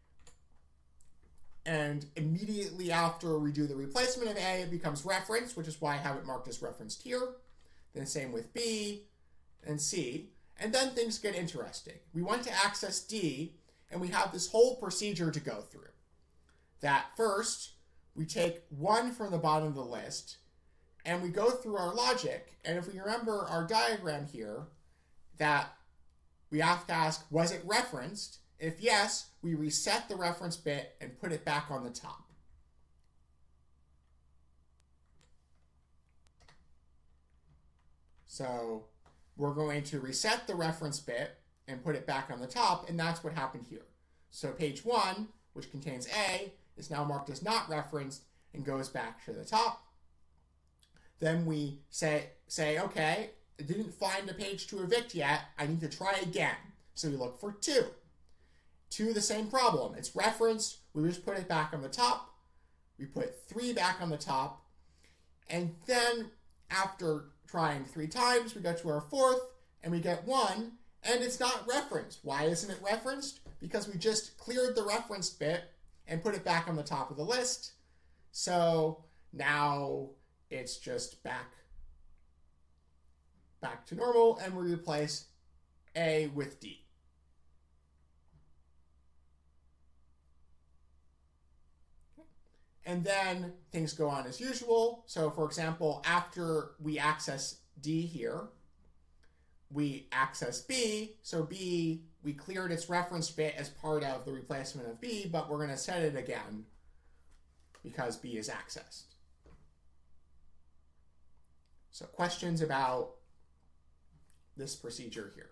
and immediately after we do the replacement of A, it becomes referenced, which is why I have it marked as referenced here. Then same with B and C. And then things get interesting. We want to access D, and we have this whole procedure to go through. That first, we take one from the bottom of the list, and we go through our logic. And if we remember our diagram here, that we have to ask, was it referenced? If yes, we reset the reference bit and put it back on the top. So we're going to reset the reference bit and put it back on the top, and that's what happened here. So page one, which contains A, is now marked as not referenced and goes back to the top. Then we say, say, okay, I didn't find a page to evict yet. I need to try again. So we look for two. Two, the same problem. It's referenced. We just put it back on the top. We put three back on the top. And then after trying three times, we go to our fourth, and we get one, and it's not referenced. Why isn't it referenced? Because we just cleared the reference bit and put it back on the top of the list. So now it's just back, back to normal, and we replace A with D. And then things go on as usual. So for example, after we access D here, we access B. So B, we cleared its reference bit as part of the replacement of B, but we're going to set it again because B is accessed. So questions about this procedure here?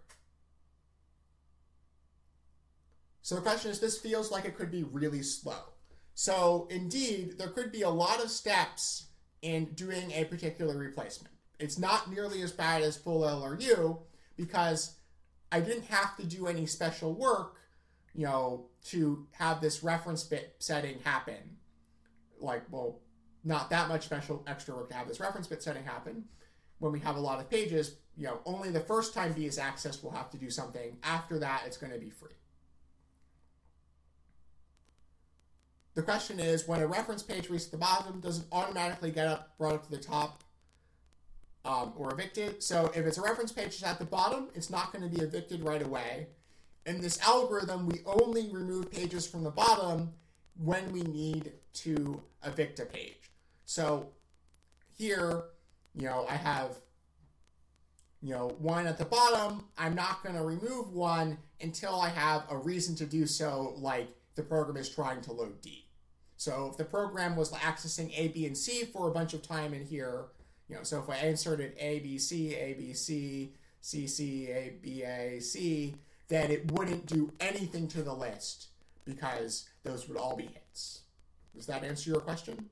So the question is, this feels like it could be really slow. So indeed, there could be a lot of steps in doing a particular replacement. It's not nearly as bad as full L R U because I didn't have to do any special work, you know, to have this reference bit setting happen. Like, well, not that much special extra work to have this reference bit setting happen. When we have a lot of pages, you know, only the first time B is accessed, we'll have to do something. After that, it's going to be free. The question is, when a reference page reaches the bottom, does it automatically get up, brought up to the top, um, or evicted? So if it's a reference page that's at the bottom, it's not going to be evicted right away. In this algorithm, we only remove pages from the bottom when we need to evict a page. So here, you know, I have, you know, one at the bottom. I'm not going to remove one until I have a reason to do so, like the program is trying to load D. So if the program was accessing A, B, and C for a bunch of time in here, you know, so if I inserted A, B, C, A, B, C, C, C, A, B, A, C, then it wouldn't do anything to the list because those would all be hits. Does that answer your question?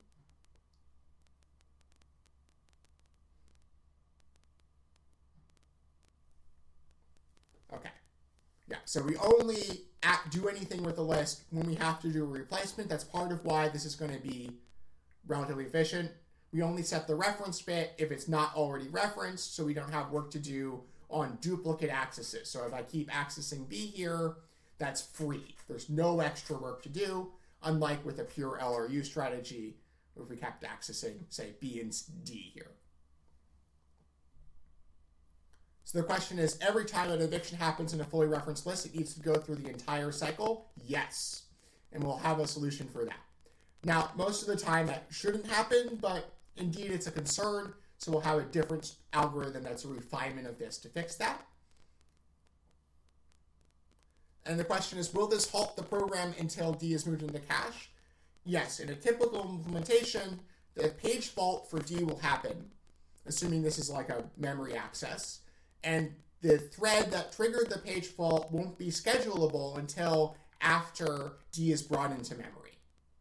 Okay. Yeah, so we only at, do anything with the list when we have to do a replacement. That's part of why this is going to be relatively efficient. We only set the reference bit if it's not already referenced, so we don't have work to do on duplicate accesses. So if I keep accessing B here, that's free. There's no extra work to do, unlike with a pure L R U strategy, if we kept accessing, say, B and D here. So the question is, every time an eviction happens in a fully referenced list, it needs to go through the entire cycle? Yes. And we'll have a solution for that. Now, most of the time that shouldn't happen, but indeed it's a concern, so we'll have a different algorithm that's a refinement of this to fix that. And the question is, will this halt the program until D is moved into cache? Yes, in a typical implementation, the page fault for D will happen, assuming this is like a memory access. And the thread that triggered the page fault won't be schedulable until after D is brought into memory.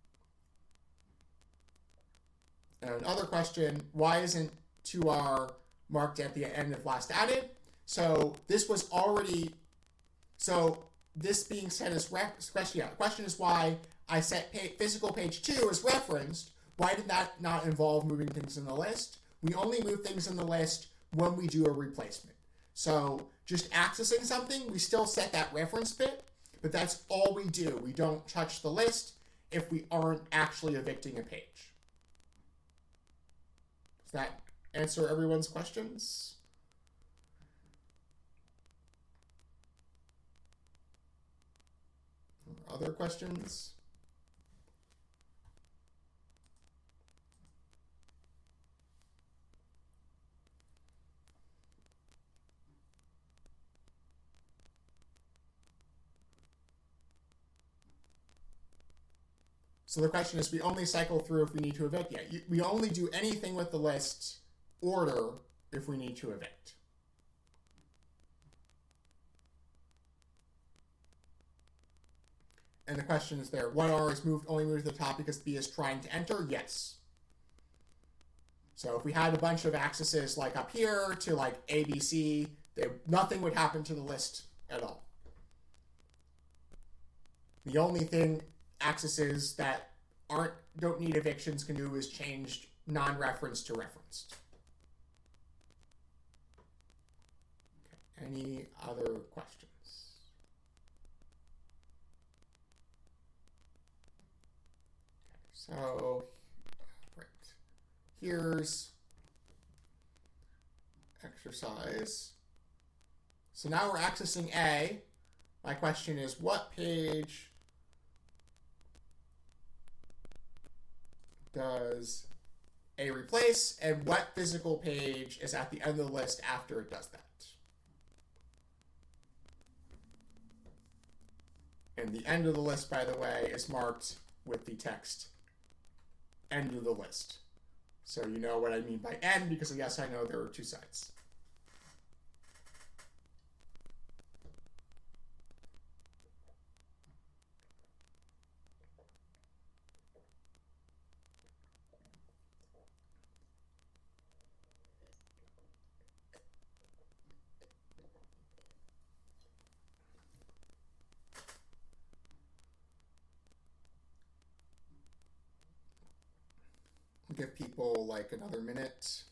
And another question, why isn't two R marked at the end of last added? So this was already, so this being set as, question, yeah, the question is why I set pa physical page two as referenced. Why did that not involve moving things in the list? We only move things in the list when we do a replacement. So just accessing something, we still set that reference bit, but that's all we do. We don't touch the list if we aren't actually evicting a page. Does that answer everyone's questions? Other questions? So the question is, we only cycle through if we need to evict. Yeah, we only do anything with the list order if we need to evict. And the question is there, one R is moved only moved to the top because B is trying to enter? Yes. So if we had a bunch of accesses like up here to like A, B, C, they, nothing would happen to the list at all. The only thing accesses that aren't don't need evictions can do is change non-referenced to referenced. Okay. Any other questions? So, right, here's exercise. So now we're accessing A. My question is, what page does A replace, and what physical page is at the end of the list after it does that? And the end of the list, by the way, is marked with the text end of the list. So you know what I mean by end, because yes, I know there are two sides. Give people like another minute.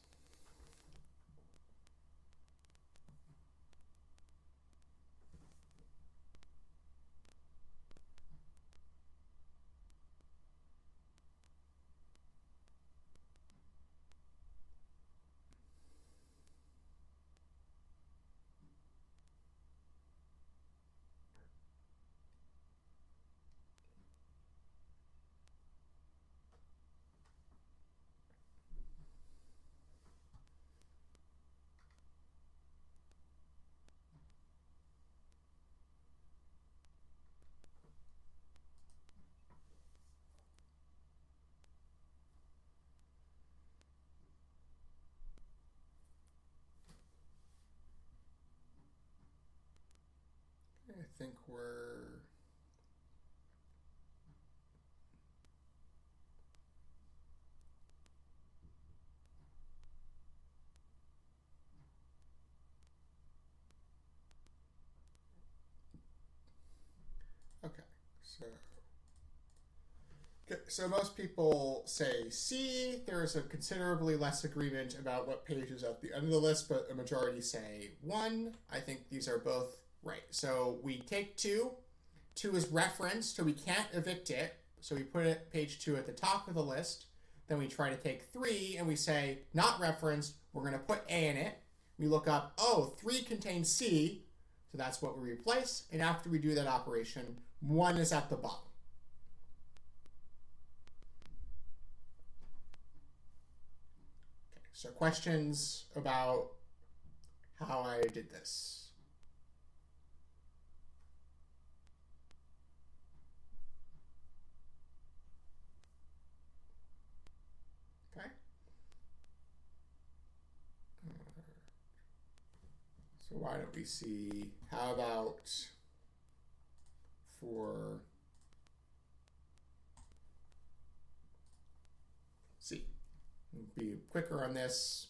I think we're okay. So, okay, so most people say C. There's a considerably less agreement about what page is at the end of the list, but a majority say one. I think these are both right. So we take two. Two is referenced, so we can't evict it. So we put it page two at the top of the list. Then we try to take three, and we say not referenced. We're going to put A in it. We look up, oh, three contains C, so that's what we replace. And after we do that operation, one is at the bottom. Okay, so questions about how I did this? Okay. So why don't we see, how about for C? We'll be quicker on this.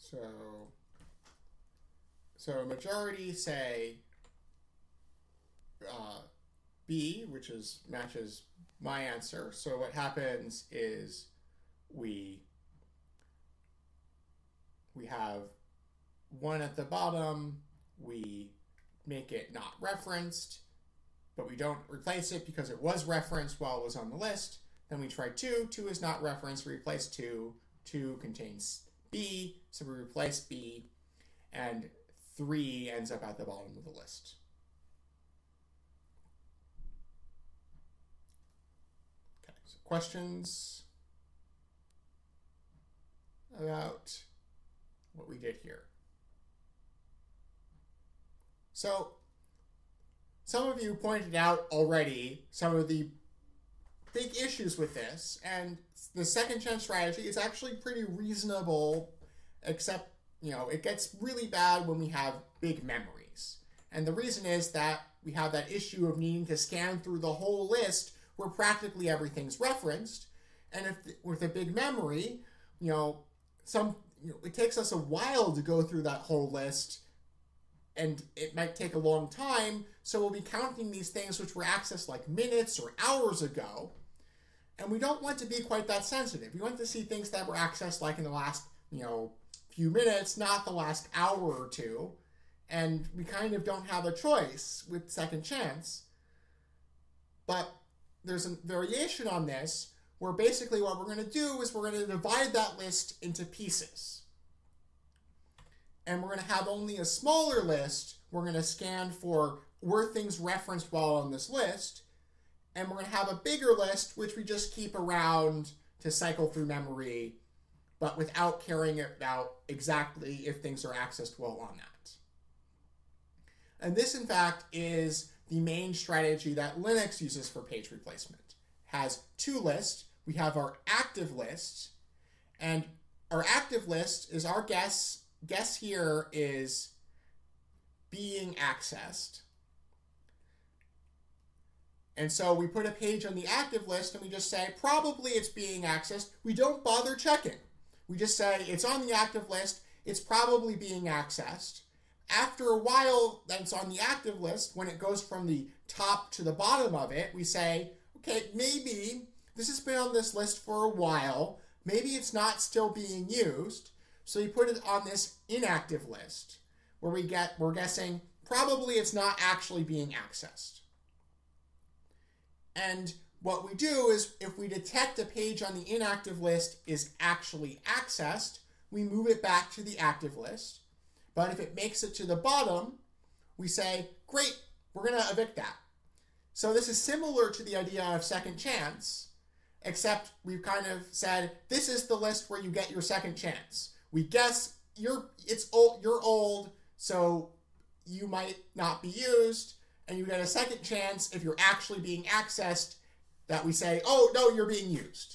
So, so majority say uh, B, which is matches my answer. So what happens is we we have one at the bottom, we make it not referenced, but we don't replace it because it was referenced while it was on the list. Then we try two, two is not referenced, we replace two, two contains B, so we replace B, and three ends up at the bottom of the list. Okay, so questions about what we did here? So, some of you pointed out already some of the big issues with this, and the second chance strategy is actually pretty reasonable, except, you know, it gets really bad when we have big memories. And the reason is that we have that issue of needing to scan through the whole list where practically everything's referenced. And if with a big memory, you know, some you know, it takes us a while to go through that whole list, and it might take a long time, so we'll be counting these things which were accessed like minutes or hours ago, and we don't want to be quite that sensitive. We want to see things that were accessed like in the last, you know, few minutes, not the last hour or two, and we kind of don't have a choice with second chance. But there's a variation on this, where basically what we're going to do is we're going to divide that list into pieces. And we're going to have only a smaller list. We're going to scan for were things referenced while on this list. And we're going to have a bigger list, which we just keep around to cycle through memory, but without caring about exactly if things are accessed while on that. And this, in fact, is the main strategy that Linux uses for page replacement. It has two lists. We have our active list, and our active list is our guess. Guess here is being accessed. And so we put a page on the active list and we just say, probably it's being accessed. We don't bother checking. We just say it's on the active list. It's probably being accessed. After a while that it's on the active list, when it goes from the top to the bottom of it, we say, okay, maybe this has been on this list for a while. Maybe it's not still being used. So we put it on this inactive list where we get, we're guessing probably it's not actually being accessed. And what we do is if we detect a page on the inactive list is actually accessed, we move it back to the active list. But if it makes it to the bottom, we say, great, we're going to evict that. So this is similar to the idea of second chance, except we've kind of said, this is the list where you get your second chance. We guess you're it's old, you're old, so you might not be used, and you get a second chance if you're actually being accessed, that we say, oh, no, you're being used.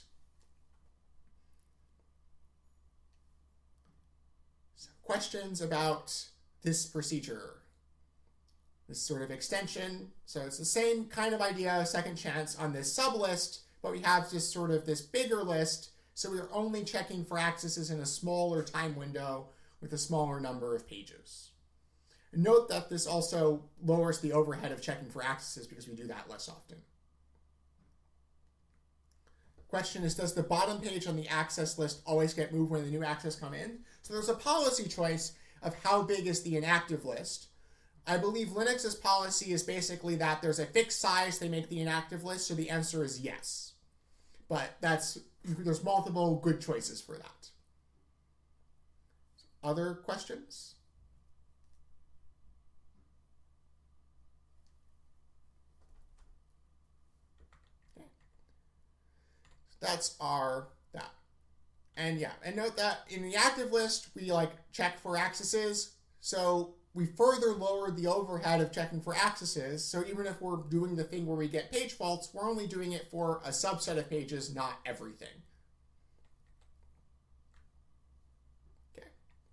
So questions about this procedure, this sort of extension. So it's the same kind of idea, second chance on this sublist, but we have just sort of this bigger list. So we're only checking for accesses in a smaller time window with a smaller number of pages. And note that this also lowers the overhead of checking for accesses because we do that less often. Question is, does the bottom page on the access list always get moved when the new access come in? So there's a policy choice of how big is the inactive list. I believe Linux's policy is basically that there's a fixed size they make the inactive list, so the answer is yes. But that's there's multiple good choices for that. Other questions? Okay. So that's our that. And yeah, and note that in the active list, we like check for accesses. So we further lowered the overhead of checking for accesses. So even if we're doing the thing where we get page faults, we're only doing it for a subset of pages, not everything. Okay.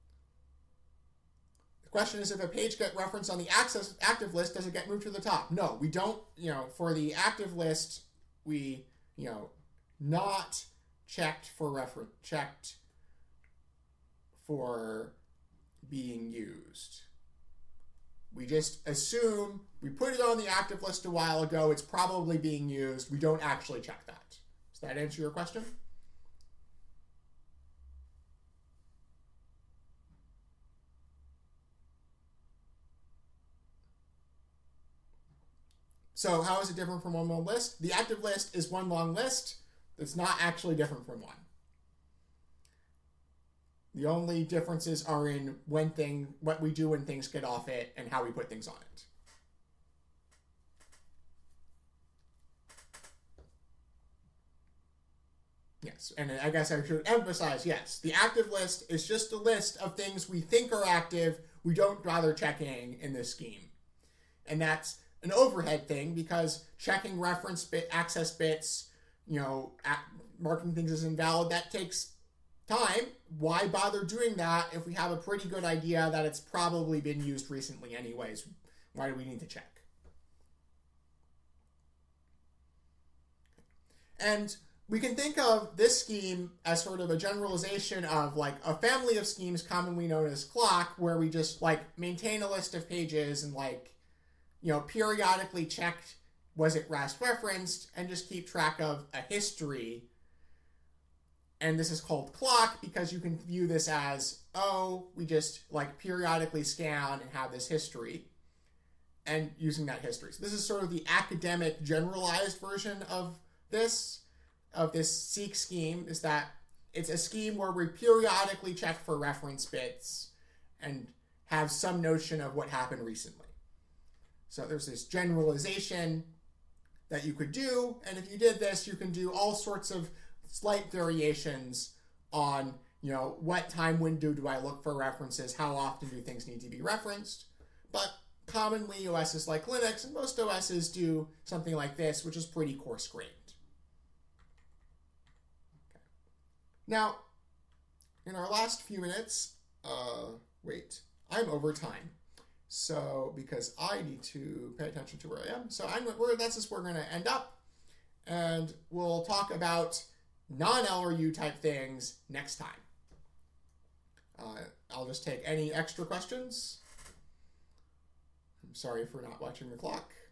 The question is, if a page gets referenced on the access active list, does it get moved to the top? No, we don't. You know, for the active list, we, you know, not checked for refer checked for being used. We just assume we put it on the active list a while ago, it's probably being used. We don't actually check that. Does that answer your question? So how is it different from one long list? The active list is one long list that's not actually different from one. The only differences are in when thing, what we do when things get off it and how we put things on it. Yes, and I guess I should emphasize, yes, the active list is just a list of things we think are active, we don't bother checking in this scheme. And that's an overhead thing because checking reference bit access bits, you know, marking things as invalid, that takes time. Why bother doing that if we have a pretty good idea that it's probably been used recently anyways? Why do we need to check? And we can think of this scheme as sort of a generalization of like a family of schemes commonly known as clock, where we just like maintain a list of pages and like, you know, periodically check was it last referenced and just keep track of a history. And this is called clock because you can view this as, oh, we just like periodically scan and have this history and using that history. So this is sort of the academic generalized version of this, of this seek scheme, is that it's a scheme where we periodically check for reference bits and have some notion of what happened recently. So there's this generalization that you could do, and if you did this, you can do all sorts of slight variations on, you know, what time window do I look for references, how often do things need to be referenced. But commonly O Ss like Linux and most O Ss do something like this, which is pretty coarse-grained. Okay. Now, in our last few minutes, uh, wait, I'm over time. So, because I need to pay attention to where I am. So I'm, we're, that's just where we're going to end up. And we'll talk about non-L R U type things next time. Uh, I'll just take any extra questions. I'm sorry for not watching the clock.